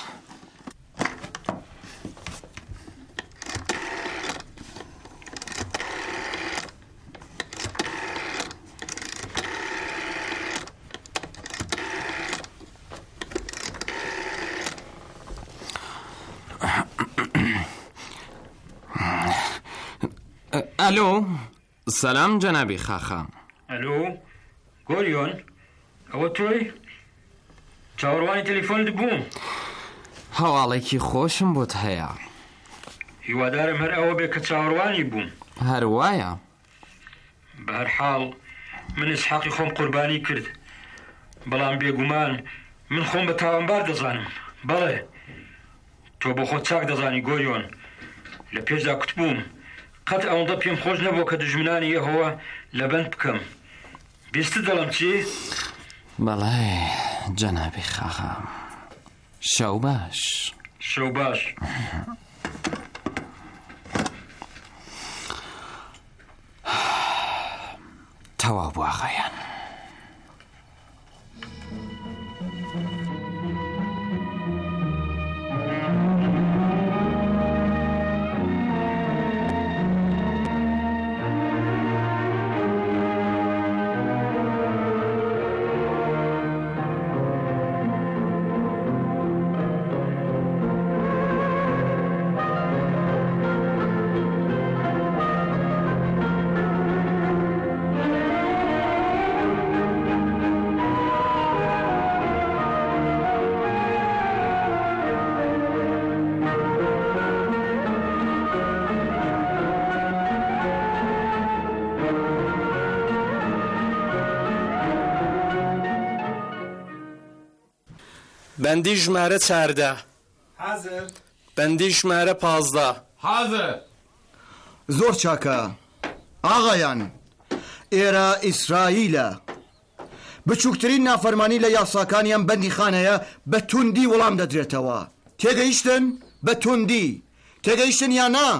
ئەلۆ، سەلام جەنابی خاخام. ئەلۆ گۆریۆن، ئەوە تۆی؟ چاوەڕوانی تەلیفۆنت بووم. هەواڵێکی خۆشم بۆت هەیە. هیوادارم هەر ئەوە بێ کە چاوەڕوانی بووم. هەروایە. بە هەر حاڵ من ئیسحاقی خۆم قوربانی کرد، بەڵام بێگومان من خۆم بە تاوانبار دەزانم. بەڵێ تۆ بۆ خۆت چاک دەزانی گۆریۆن. لە پێشدا کوتبووم قەت ئەوەندە پێم خۆش نەبووە کە دژمنانی یەهۆوا لەبەند بکەم. بیستت دەڵم چی؟ بەڵێ جەنابی خاخام. شەو باش. شەو باش. تەواو بوو ئاغایان. بەندی ژمارە چاردە. حاضر. بەندی ژمارە پازدە. حاضر. زۆر چاکە ئاغایان، ئێرە ئیسرائیلە. بچووکترین نافەرمانی لە یاساکانیان بەندی خانەیە بە توندی وەڵام دەدرێتەوە. تێگەیشتن؟ بە توندی تێگەیشتن یان نا؟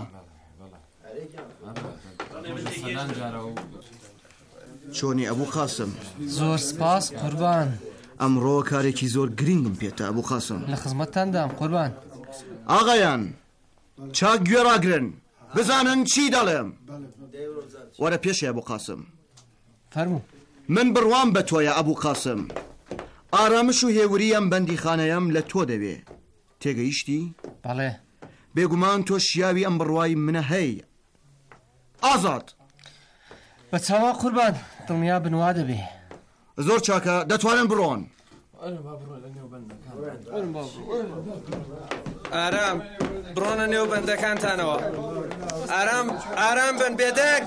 چۆنی ئەبوو قاسم؟ زۆر سپاس قوربان. ئەمڕۆ کارێکی زۆر گرنگم پێتە ئەبوو قاسم. لە خزمەتتاندام قوربان. ئاغایان چاک گوێڕاگرن بزانن چی دەڵێم. وەرە پێشی ئەبوو قاسم. فەرموو. من بڕوام بە تۆیە ئەبوو قاسم. ئارامش و هێوریم بەندی خانەیەم لە تۆ دەوێ. تێگەیشتی؟ بەڵێ. بێگومان تۆ شیاوی ئەم بڕوای منە هەی. ئازاد. بە چاوا قوربان، دڵنیا بنوا دەبێ. زۆر چاکە، دەتوانن بڕۆن. ئارام بڕۆنە نێو بەندەکانتانەوە. ئارام ئارام بن بێدەک.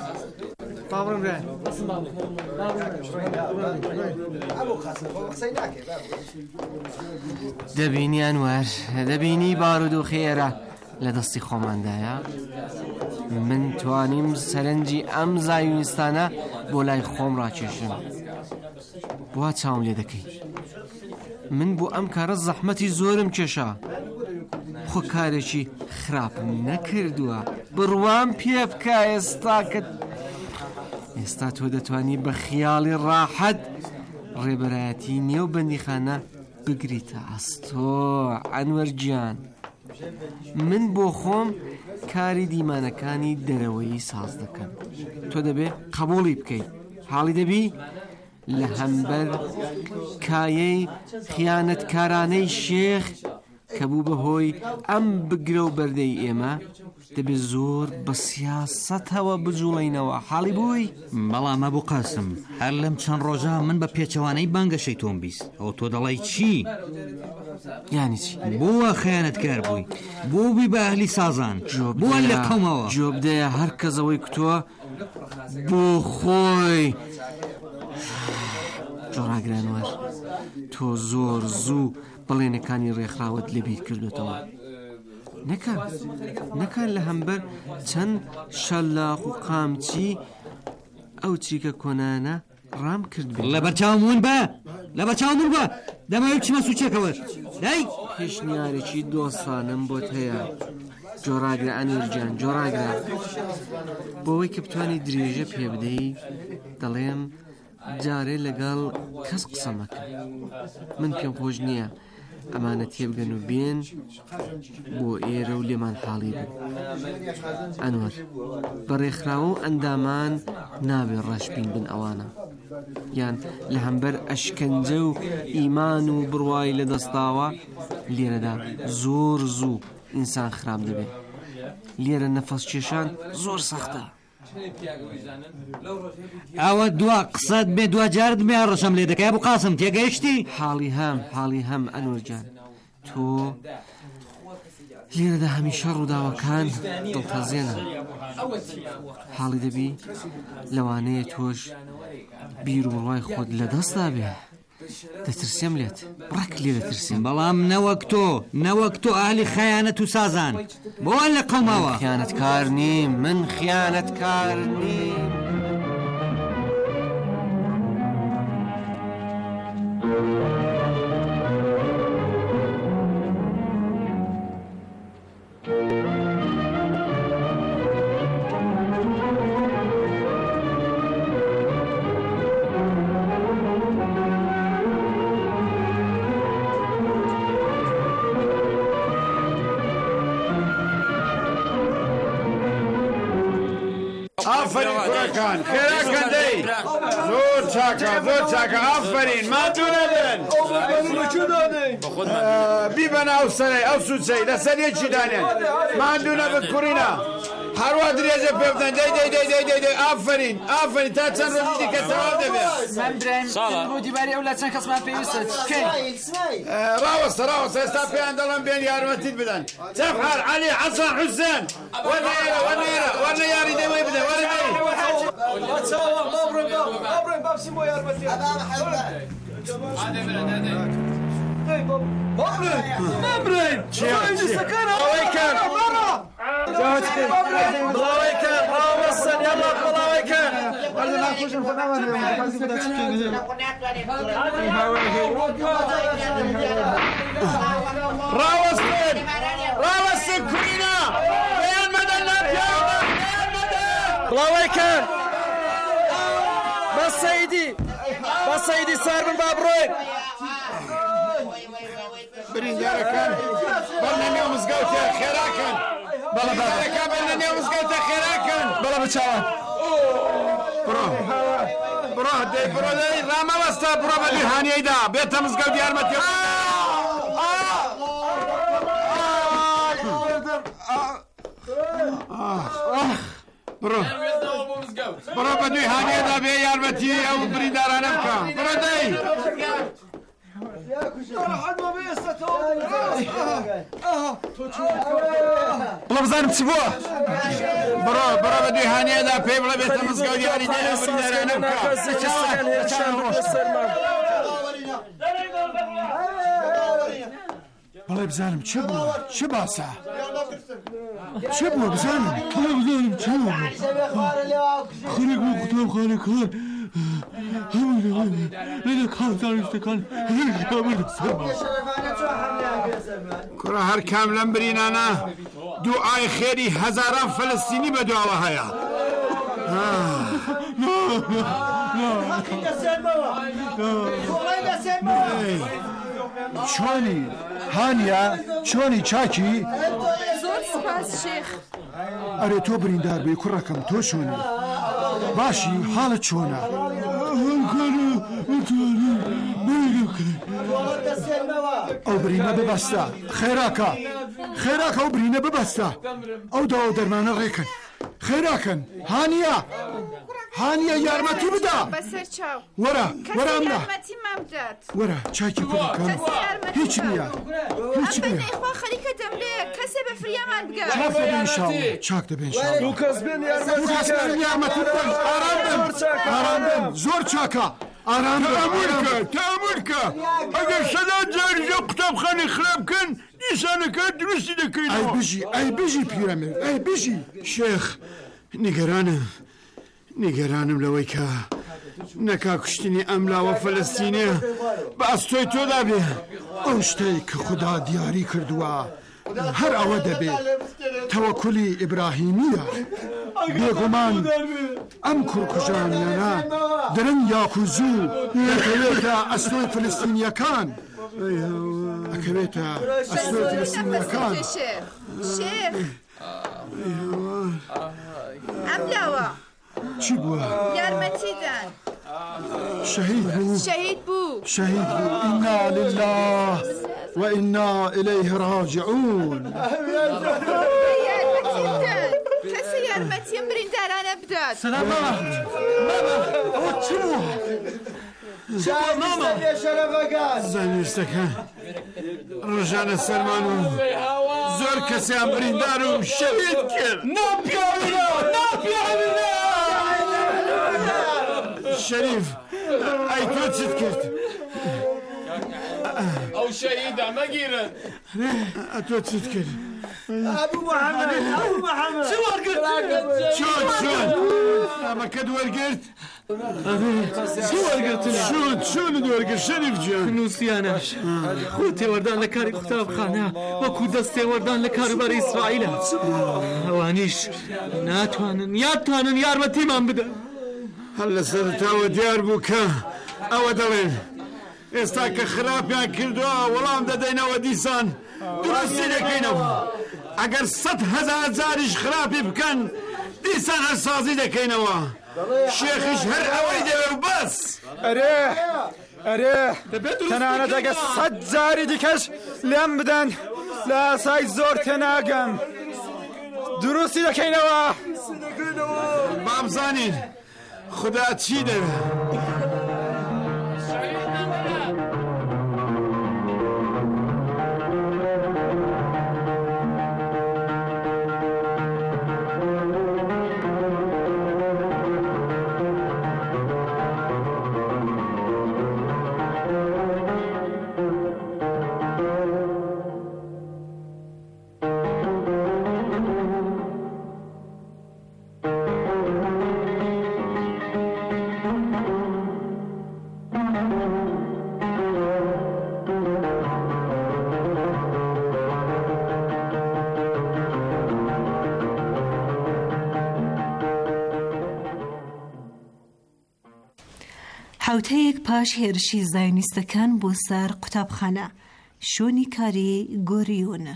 دەبینی ئەنوەر، دەبینی بارودۆخی ئێرە لە دەستی خۆماندایە. من توانیم سەرنجی ئەم زایویستانە بۆ لای خۆم ڕاکێشم. بوا چاوم لێ دەکەی؟ من بۆ ئەم کارە زەحمەتی زۆرم کێشا. خۆ کارێکی خراپم نەکردووە. بڕوام پێ بکە ئێستا کە ئێستا تۆ دەتوانی بە خیاڵی ڕاحەت ڕێبەرایەتی نێو بەندیخانە بگریتە ئەستۆ. ئەنوەر گیان، من بۆ خۆم کاری دیمانەکانی دەرەوەی ساز دەکەم. تۆ دەبێ قبوڵی بکەیت. حاڵی دەبی لە هەمبەر کایەی خیانەتکارانەی شێخ کە بوو بەهۆی ئەم بگرە و بەردەی ئێمە دەبێت زۆر بە سیاسەتەوە بجوڵینەوە. حاڵی بووی؟ بەڵام ئەبوو قاسم، هەر لەم چەند ڕۆژە من بە پێچەوانەی بانگەشەی تۆم بیست. ئەو تۆ دەڵی چی؟ یانی چی؟ بووە خەیانەتکار بووی، بوو بی بە ئەهلی سازان، بووە لە قەومەوە. جۆ بدەیە هەر کەسەوەی کتووە بۆ خۆی. جۆڕاگرانوەر، تۆ زۆر زوو بەڵێنەکانی ڕێکخراوت لەبیر کردوتەوە. نەکە نەکە لە هەمبەر چەند شەلاق و قامچی ئەو چیکە کۆنانە ڕام کرد بێت. لە بەرچاومون بە لە بەچاومون بە دەمەوێت چمە سوچێکەوە. دای پێشنیارێکی دۆستانم بۆت هەیە. جۆراگرە ئەنیرجان جۆراگرە بۆەوەی کە بتوانی درێژە پێ بدەی دەڵێم جارێ لەگەڵ کەس قسە مەکە من پێم خۆش نییە ئەمانە تێبگەن و بێن بۆ ئێرە و لێمان حاڵی بوو ئەنوەر بەڕێکخراوە و ئەندامان نابێ ڕەشبین بن ئەوانە یان لە هەمبەر ئەشکەنجە و ئیمان و بڕوای لە دەستاوە لێرەدا زۆر زوو ئینسان خراب دەبێت لێرە نەفەس کێشان زۆر سەختە ئەوە دوا قسەت بێ دوا جارت بێ ڕەشەم لێ دەکای بۆ قاسم تێگەیشتی حاڵی هەم حاڵی هەم ئەنوەرجان تۆ لێرەدا هەمیشە ڕووداوەکان دڵتەزێنە حاڵی دەبی لەوانەیە تۆش بیر و بڕوای خۆت لە دەستدا بێ دەترسێم لێت ڕەک لێ دەترسێم بەڵام نەوەک تۆ نەوەک تۆ ئاهلی خەیانەت و سازان بۆوان لە قەوماوە خیانەتکار نیم من خیانەتکار نیم ئافرین کوڕەکان خێراکەن دەی زۆر چاکە زۆر چاکە ئافرین مادوو نەدەن بیبە ناو سەرەی ئەو سوچەی لەسەر یەکی دانێن مادوو نەبت کوڕینە هەروە درێژە پێ بدەن دەی دەی دەی دەی دەی دەی ئافرین ئافرین تا چەند ڕۆژی دیکە تەواو دەبێت من برێم بۆ دیواری ئەو لە چەند کەسمان پێویستە ڕاوەستە ڕاوەستە ئێستا پێیان دەڵێن بێن یارمەتیت بدەن جەفحەر عەلی حەسەن حوسێن وەرنە ئێرە وەرنە ئێرە وەرنە یاری دەوەی بدە وەرە دەی مەمرێن بڵاوی کەن بڵاوی کەن ڕاوەستن یاڵا بڵاوی کەن ڕاوەستن ڕاوەستن کوڕینە پێیان مەدەن ناپیاوە پێیان مەدەن بڵاوی کەن بە سەیدی بە سەیدی سار بن با بڕۆین بریندارەکان بەرنە نێو مزگەوتە خێراکەن بریندارەکان بەرنە نێو مزگەوتە خێراکەن بەڵە بچاوان بڕۆ بڕۆ دەی بڕۆ دەی ڕامەوەستە بڕۆ بە دوێهانیەیدا بێتە مزگەوت یارمەتی بڕۆ بڕۆ بە دوێهانیەدا بێ یارمەتی ئەو بریندارانە بکە بڕۆ دەی بڵە بزانم چی بووە بڕۆ بڕۆ بە دوێهانیەدا پێی بڵە بێتە مزگەوت یاری دەی بریندارانە بکە بەڵێ بزانم چ بووە چه باسە چه بووە بزانم بڵێ بزانم چ بووە خەرێک بۆ قوتابخانەکان هەموو لەنە کار دانیشتەکان هێرشا بردە سەرمان کوڕە هەر کام لەم برینانە دوو ئای خێری هەزاران فەلەستینی بەدواوە هەیە چۆنی هانیا چۆنی چاکی زۆر سپاس شێخ ئەرێ تۆ بریندار بێ کوڕەکەم تۆ چۆنی باشی حاڵت چۆنە ئەو برینە ببەستە خێراکە خێراکە ئەو برینە ببەستە ئەو داوا دەرمانە ڕێکن خێراکەن هانیە هانیە یارمەتی بدە بەسەر چاو وەرە وەرە ئەمدا یارمەتی مام بدات وەرە چاکی کوڕەکەم هیچ نییە هیچ نییە ئەخوا خەریکە دەمرێ کەسێ بە فریامان بگات چاک دەبێ ئینشاڵڵا چاک دەبێ ئینشاڵڵا دوو کەس بێن یارمەتی بدەن ئارام بن ئارام بن زۆر چاکە ئارام تەمورکە تەمورکە ئەگەر سەدان جاریجە قوتابخانەی خراپ بکەن نیسانەکە درستی دەکەینەوە ئەی بژی ئەی بژی پیرەمێرد ئەی بژی شێخ نیگەرانم نیگەرانم لەوەی کە نەکا کوشتنی ئەم لاوە فەلەستینێ باس تۆی تۆدا بێ ئەو شتەی کە خوددا دیاری کردووە هەر ئەوە دەبێت تەوەکولی ئیبراهیمیە بێگومان ئەم کوڕکوژانیانە درەنگ یاکوزوو دەکەوێتە ئەستۆی فلستینیەکان ئەکەوێتە ئەستۆی فلستینیەکان. شێخ ئەم لاوە چی بووە؟ یارمەتیدان شەهید بوو شەهید بوو شەهید بوو ئینا لله وئینا إليه راجعون. کەسە یارمەتیە بریندارانە بدات. سلام ماما ماما ئەوە چ بووە؟ زانویستەکان ڕۆژانە سەرمان و زۆر کەسیان بریندار و شەهید کرد. ناپیاوینە ناپیاوینە شەریف ئەی تۆ چت کرد؟ ئەو شەهیدە مەگیرن. تۆ چت کرد؟ ئەبوو محەممەد ئەبوو محەممەد چ وەرگرت؟ چۆن چۆن ئەمەکەت وەرگرت؟ چی وەرگرتن؟ چۆن چۆنت وەرگرت شەریف جان؟ نووسیانەش خۆ تێوەردان لە کاری قوتابخانە وەکو دەست تێوەردان لە کاروباری ئیسرائیلە. ئەوانیش ناتوانن یاتوانن یارمەتیمان بدەن. هەر لە سەرتاوە دیار بوو کە ئەوە دەڵێن ئێستا کە خراپیان کردووە وەڵام دەدەینەوە دیسان درستی دەکەینەوە. ئەگەر سەد هەزار جاریش خراپی بکەن دیسان هەرسازی دەکەینەوە. شێخیش هەر ئەوەی دەوێ و بەس. ئەرێ ئەرێ تەنانەت ئەگە سەد جاری دیکەش لێم بدەن لە ئاسای زۆر تێناگەم. دروستی دەکەینەوە. بامزانین خدا چی دەوێ. حوتەیەک پاش هێرشی زایۆنیستەکان بۆ سەر قوتابخانە شۆنی کاری گۆریۆنە.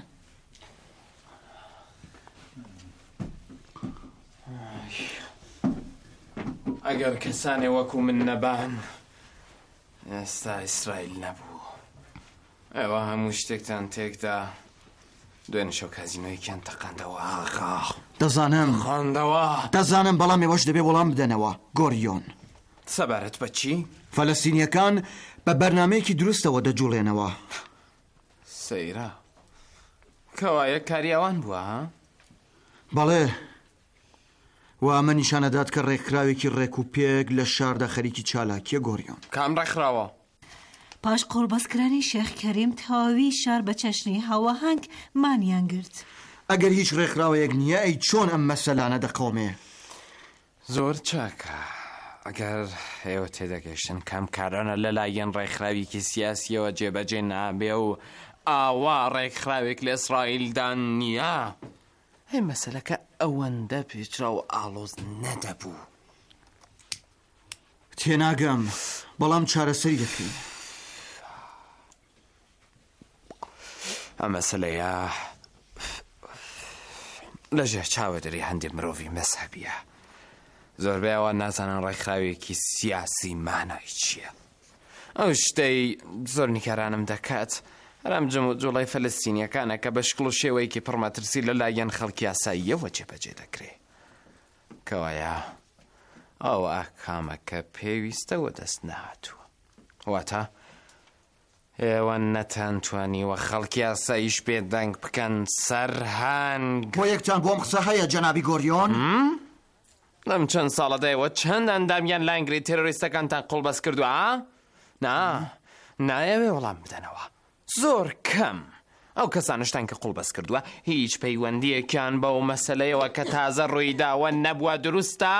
ئەگەر کەسانێ وەکو من نەبان ئێستا ئیسرائیل نەبوو. ئێوە هەموو شتێکتان تێکدا دوێنێ شەو کازینۆیەکیان تەقاندەوە. ئاغا دەزانم خواندەوە دەزانم بەڵام ێوەش دەبێ وەڵام بدەنەوە. گۆریۆن سەبارەت بە چی؟ فەلەستینیەکان بە بەرنامەیەکی دروستەوە دەجوڵێنەوە. سەیرە کەوایە کاری ئەوان بووە ها؟ بەڵێ و ئەمە نیشانەدات کە ڕێکخراوێکی ڕێک و پێک لە شاردا خەریکی چالاکیە. گۆریۆن کام ڕێکخراوە؟ پاش قۆڵبەستکرانی شێخ کەریم تەواوی شار بە چەشنی هەواهەنگ مانیان گرت. ئەگەر هیچ ڕێکخراوەیەک نییە ئەی چۆن ئەم مەسەلانە دەقەومێ؟ زۆر چاکە. ئەگەر ئێوە تێدەگەیشتن کەم کارانە لەلایەن ڕێکخراوێکی سیاسیەوە جێبەجێ نابێ و ئاوا ڕێکخراوێک لە ئیسرائیلدان نییە، هەی مەسەلەکە ئەوەندە پێچرا و ئاڵۆز نەدەبوو. تێناگەم بەڵام چارەسەری دەکەین. ئەم مەسەلەیە لەژێر چاوەدەری هەندێک مرۆڤی مەسەبیە. زۆربەی ئەوان نازانن ڕێکخراوێکی سیاسی مانای چییە. ئەو شتەی زۆر نیکارانم دەکات هەرام جەم و جوڵای فەلەستینیەکانە کە بە شکڵ و شێوەیەکی پڕمەترسی لەلایەن خەڵکی ئاساییەوە جێبەجێ دەکرێت. کەوایە ئەوە کامەکە پێویستەوە دەست نەهاتووە. واتە ئێوە نەتانتوانیوە خەڵکی ئاساییش پێ دەنگ بکەن سەرهەنگ. بۆ یەکتان بۆم قسە هەیە جەنابی گۆریۆن؟ لەم چەند ساڵەدایەوە چەند ئەندامیان لانگری تێرۆریستەکانتان قوڵبەست کردووە؟ نا نایەوێ وەڵام بدەنەوە. زۆر کەم ئەو کەسانشتان کە قوڵبەست کردووە هیچ پەیوەندیەکیان بەو مەسەلەیەوە کە تازە ڕوویداوە نەبووە. دروستە؟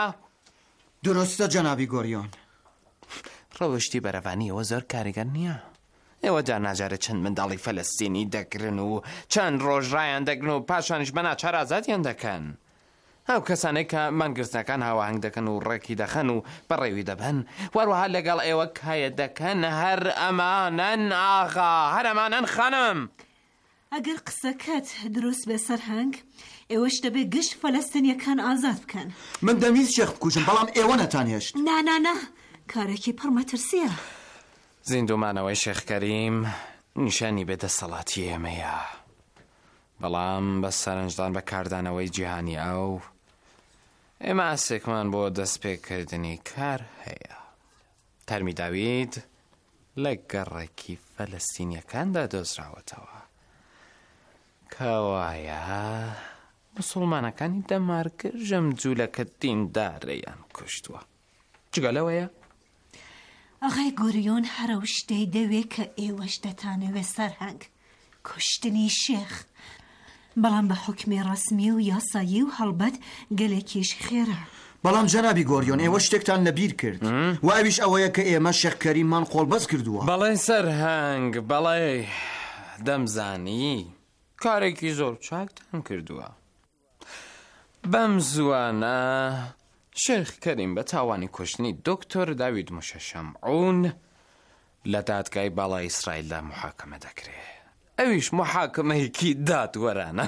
درستە جەنابی گۆریۆن. ڕەوشتی بەرەوانیەوە زۆر کاریگەر نییە. ئێوە جاناجارە چەند منداڵی فەلەستینی دەگرن و چەند ڕۆژڕایان دەگرن و پاشانیش بە ناچار ئازادیان دەکەن. ئەو کەسانەی کە مانگرتنەکان هاوهەنگ دەکەن و ڕێکی دەخەن و بەڕێوی دەبن، وەروەها لەگەڵ ئێوە کایە دەکەن هەر ئەمانەن ئاغا، هەر ئەمانەن خانم. ئەگەر قسەکەت دروست بێ سەرهەنگ، ئێوەش دەبێ گشت فەلەستینیەکان ئازاد بکەن. من دەمویست شێخ بکوژم، بەڵام ئێوە نەتانهێشت. نانانە کارێکی پڕ مەترسیە. زیندومانەوەی شێخ کەریم نیشانی بێدەسەڵاتی ئێمەیە، بەڵام بە سەرنجدان بە کاردانەوەی جیهانی ئەو ئێمە ئاسێکمان بۆ دەستپێکردنی کار هەیە. تەرمی داوید لە گەڕێکی فەلەستینیەکاندا دۆزراوەتەوە کەوایە موسڵمانەکانی دەمارکرد ژەمجوولەکە دیندارەیان کوشتووە. جگەلەوەیە ئەغای گۆریۆن هەرە شتەی دەوێت کە ئێوەش دەتانەوێت سەرهەنگ کوشتنی شێخ، بەڵام بە حکمی ڕسمی و یاسایی و هەڵبەت گەلێکیش خێرە. بەڵام جەنابی گۆریۆن ئێوە شتێکتان لەبیر کرد و ئەویش ئەوەیە کە ئێمە شێخ کەریممان خۆڵبەست کردووە. بەڵێ سەرهەنگ، بەڵێ دەمزانی کارێکی زۆر چاکتان کردووە. بەم زوانە شێخ کەریم بە تاوانی کوشتنی دکتۆر داوید موشە شەمعون لە دادگای باڵای ئیسرائیلدا محاکەمە دەکرێت. ئەویش محاکەمەیەکی دادوەرانە.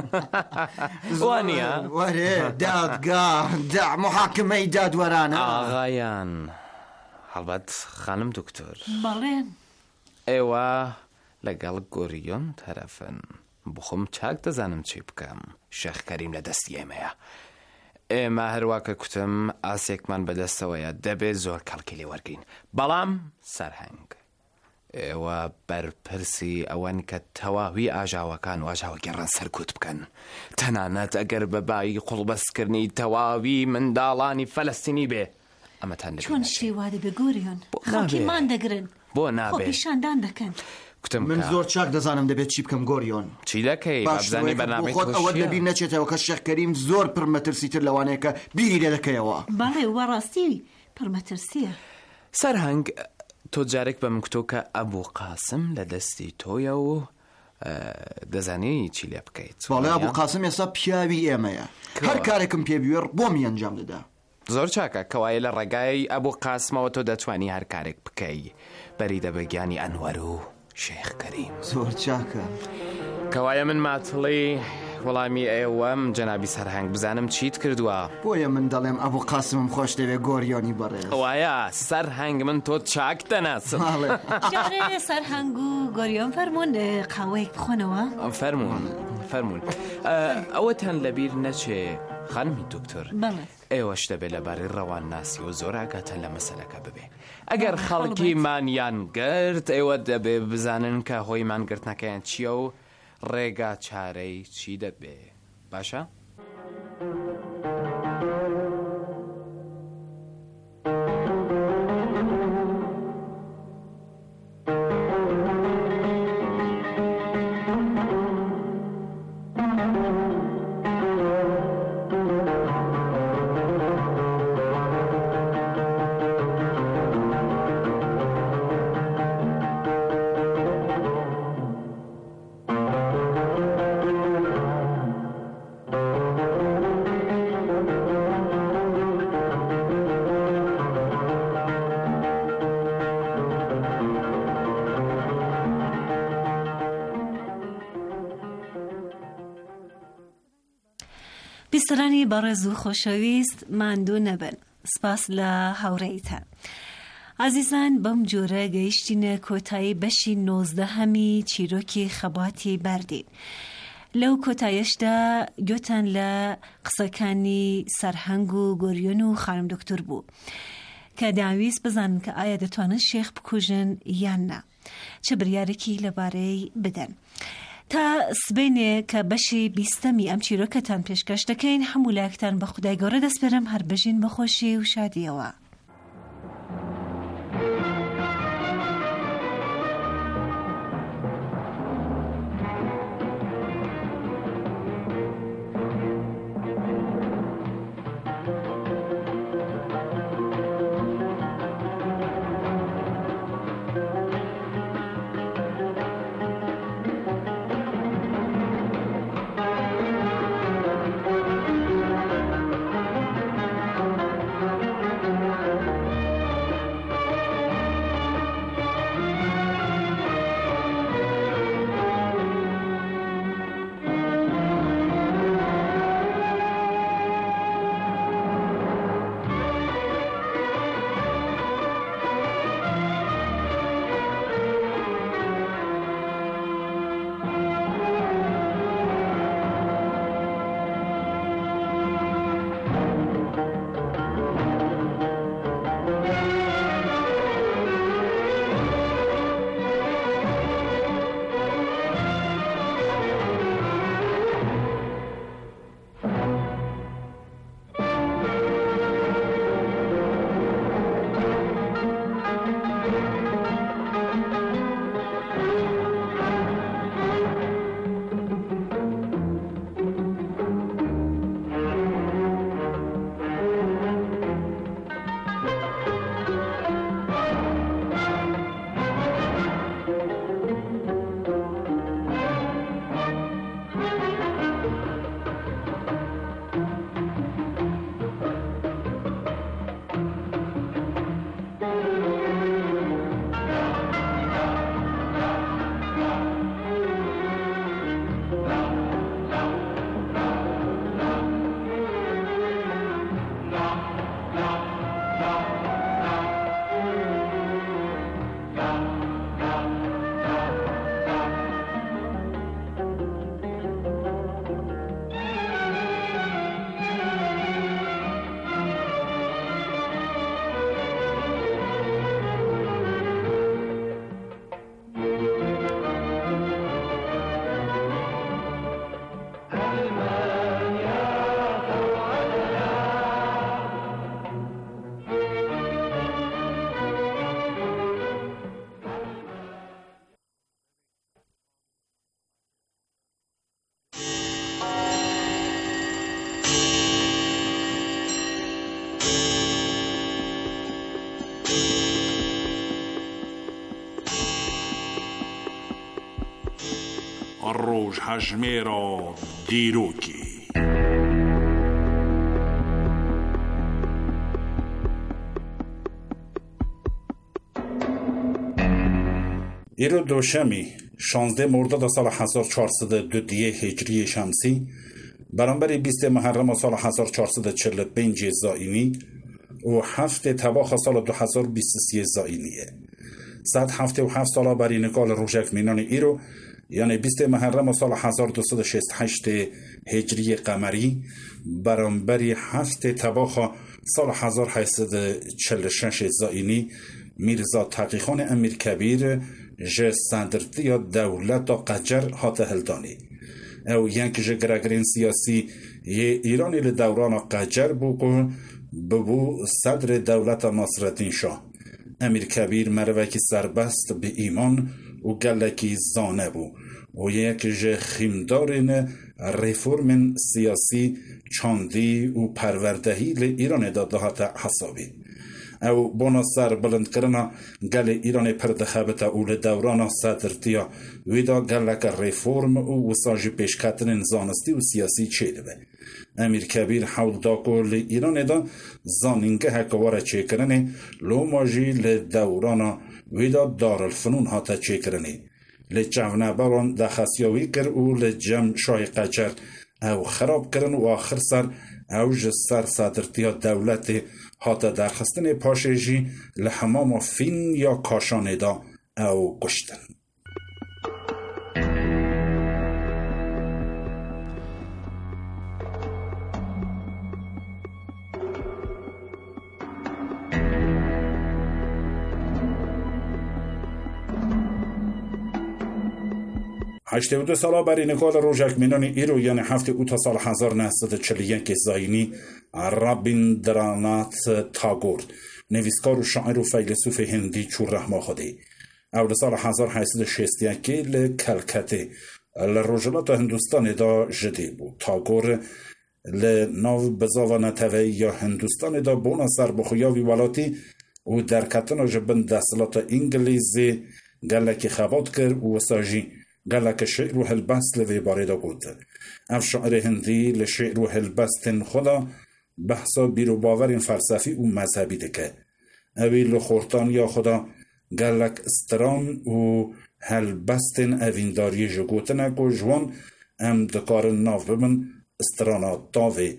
وانە وەرێ دادگا دا محاکەمەی دادوەرانە. ئاغایان هەڵبەت خانم دکتۆر، بەڵێ ئێوە لەگەڵ گۆریۆن تەرەفن، بخۆم چاک دەزانم چی بکەم. شێخ کەریم لە دەستی ئێمەیە. ئێمە هەروواکە کوتم ئاسێکمان بەدەستەوەیە، دەبێت زۆر کەڵکی لێ وەرگین. بەڵام سەرهەنگ، ئێوە بەرپرسی ئەوەن کە تەواوی ئاژاوەکان و ئاژاوە گێڕان سەرکوت بکەن، تەنانەت ئەگەر بەبایی قوڵبەستکردنی تەواوی منداڵانی فەلەستینی بێ. ئەمەتان دەبێت چۆن شتێ وا دەبێ گۆریۆن؟ خەڵکیمان دەگرن، بۆ نابێ خۆ پیشاندان دەکەن. من زۆر چاک دەزانم دەبێت چی بکەم گۆریۆن. چی دەکەی؟ بابزانی بەنامەی خۆت ئەوە دەبیر نەچێتەوە کە شێخ کەریم زۆر پڕمەترسیتر لەوانەیە کە بیری لێ دەکەیەوە. بەڵێ وەڕاستی پڕمەترسیە. سەرهەنگ، تۆ جارێک بە من کتۆ کە ئەبوو قاسم لە دەستی تۆیە و دەزانی چی لێ بکەیت. بەڵێ ئەبوو قاسم ئێستا پیاوی ئێمەیە، هەر کارێکم پێ بوێر بۆمی ئەنجام دەدا. زۆر چاکە، کەوایە لە ڕێگای ئەبوو قاسمەوە تۆ دەتوانی هەر کارێک بکەی بەری دەبەگیانی ئەنوەر و شێخ کەریم. زۆر چاکە. کەوایە من ماتڵی وەڵامی ئێوەم جەنابی سەرهەنگ بزانم چیت کردووە. بۆیە من دەڵێم ئەبوو قاسمم خۆش دەوێت گۆریۆنی بەڕێز. وایە سەرهەنگ، من تۆ چاک دەناسم. جارێ سەرهەنگ و گۆریۆن فەرموون قاوەیەک بخۆنەوە. فەرموون فەرموون. ئەوەتان لەبیر نەچێ خانمی دکتۆر، ئێوەش دەبێت لەبارەی ڕەوان ناسی و زۆر ئاگاتان لە مەسەلەکە ببێ. ئەگەر خەڵکی مانیان گرت، ئێوە دەبێ بزانن کە هۆی مانگرتنەکەیان چییە و ڕێگا چارەی چی دەبێ. باشە؟ بیسەرانی بەڕێز و خۆشەویست، ماندوو نەبن. سپاس لە هاوڕێیتان. عزیزان، بەم جۆرە گەیشتینە کۆتایی بەشی نۆزدەهەمی چیرۆکی خەباتی بەردین. لەو کۆتایشدا گوتان لە قسەکانی سەرهەنگ و گۆریۆن و خانم دکتۆر بوو کە داویست بزانن کە ئایا دەتوانن شێخ بکوژن یان نا، چه بڕیارێکی لەبارەی بدەن. تا سبینێ کە بەشی بیستەمی ئەم چیرۆکەتان پێشکەش دەکەین. هەموو لایەکتان بە خودای گەورە دەسپێرم، هەر بژین بەخۆشی و شادیەوە. ڕۆژ هەژمێرە دیرۆکی ایرو دوشەمی شانزده مرداد سال هزار و چهارصد و دو هجری شمسی برانبری بیست محرم سال هزار و چهارصد و چهل و پنج زائینی و هفت تباخ سال دو هزار و بیست و سه زائینیه. صد هفته و هفت سال بری نکال روژک مینان ایرو یعنی بیست محرم سال هزار و دویست و شصت و هشت هجری قمری برانبری هفت تباخ سال هزار و هشتصد و چهل و شش زائینی میرزا تقیخان امیر کبیر جه صدرتی دولت قجر هات هلدانی او ینک جه گرگرین سیاسی یه ایرانی لدوران قجر بو که ببو صدر دولت ناصرالدین شاه امیر کبیر مروکی سربست به ایمان و گلکی زانه بو و یک جه خیمدارین ریفورم سیاسی چاندی و پروردهی لإیران داده هات حسابی او بنا سر بلند کرنا گل ایران پردخبت اول دوران صدرتیا ویدا گلک ریفورم و وساجی پیشکتن زانستی و سیاسی چیده به امیر کبیر حول دا کل ایران دا زانینگه هکواره چه کرنه لو ماجی لدوران ویدا دارالفنون هاتا چه کرنه لجونه باران دا خسیاوی کر و لجم شای قجر او خراب کرن و آخر سر اوج سر صدرتیا دولت هاتا درخستن پاشجی لحمام فین یا کاشانه دا او گشتن. هشته و دو سالا بری نکال روژک مینان ایرو یعنی هفته او تا سال هزار و نهصد و چهل و یک زاینی رابیندرانات تاگور نویسکار و شاعر و فیلسوف هندی چور رحمه خوده اول سال هزار و هشتصد و شصت و یک لکلکته لروجلات هندوستان دا جده بود تاگور لناو بزاوا نتوی یا هندوستان دا بونا سر بخویاوی والاتی و در کتنا جبن دستلات انگلیزی گلکی خواد کرد و ساجی گلک شعر و هلبست لوی بارده بود اف شاعر هندی لشعر و هلبستن خدا بحثا بیرو باورین فلسفی و مذهبی دکه اوی لخورتان یا خدا گلک استران و هلبستن اوینداری جگوتنک و جوان ام دکار ناف بمن استرانا داوی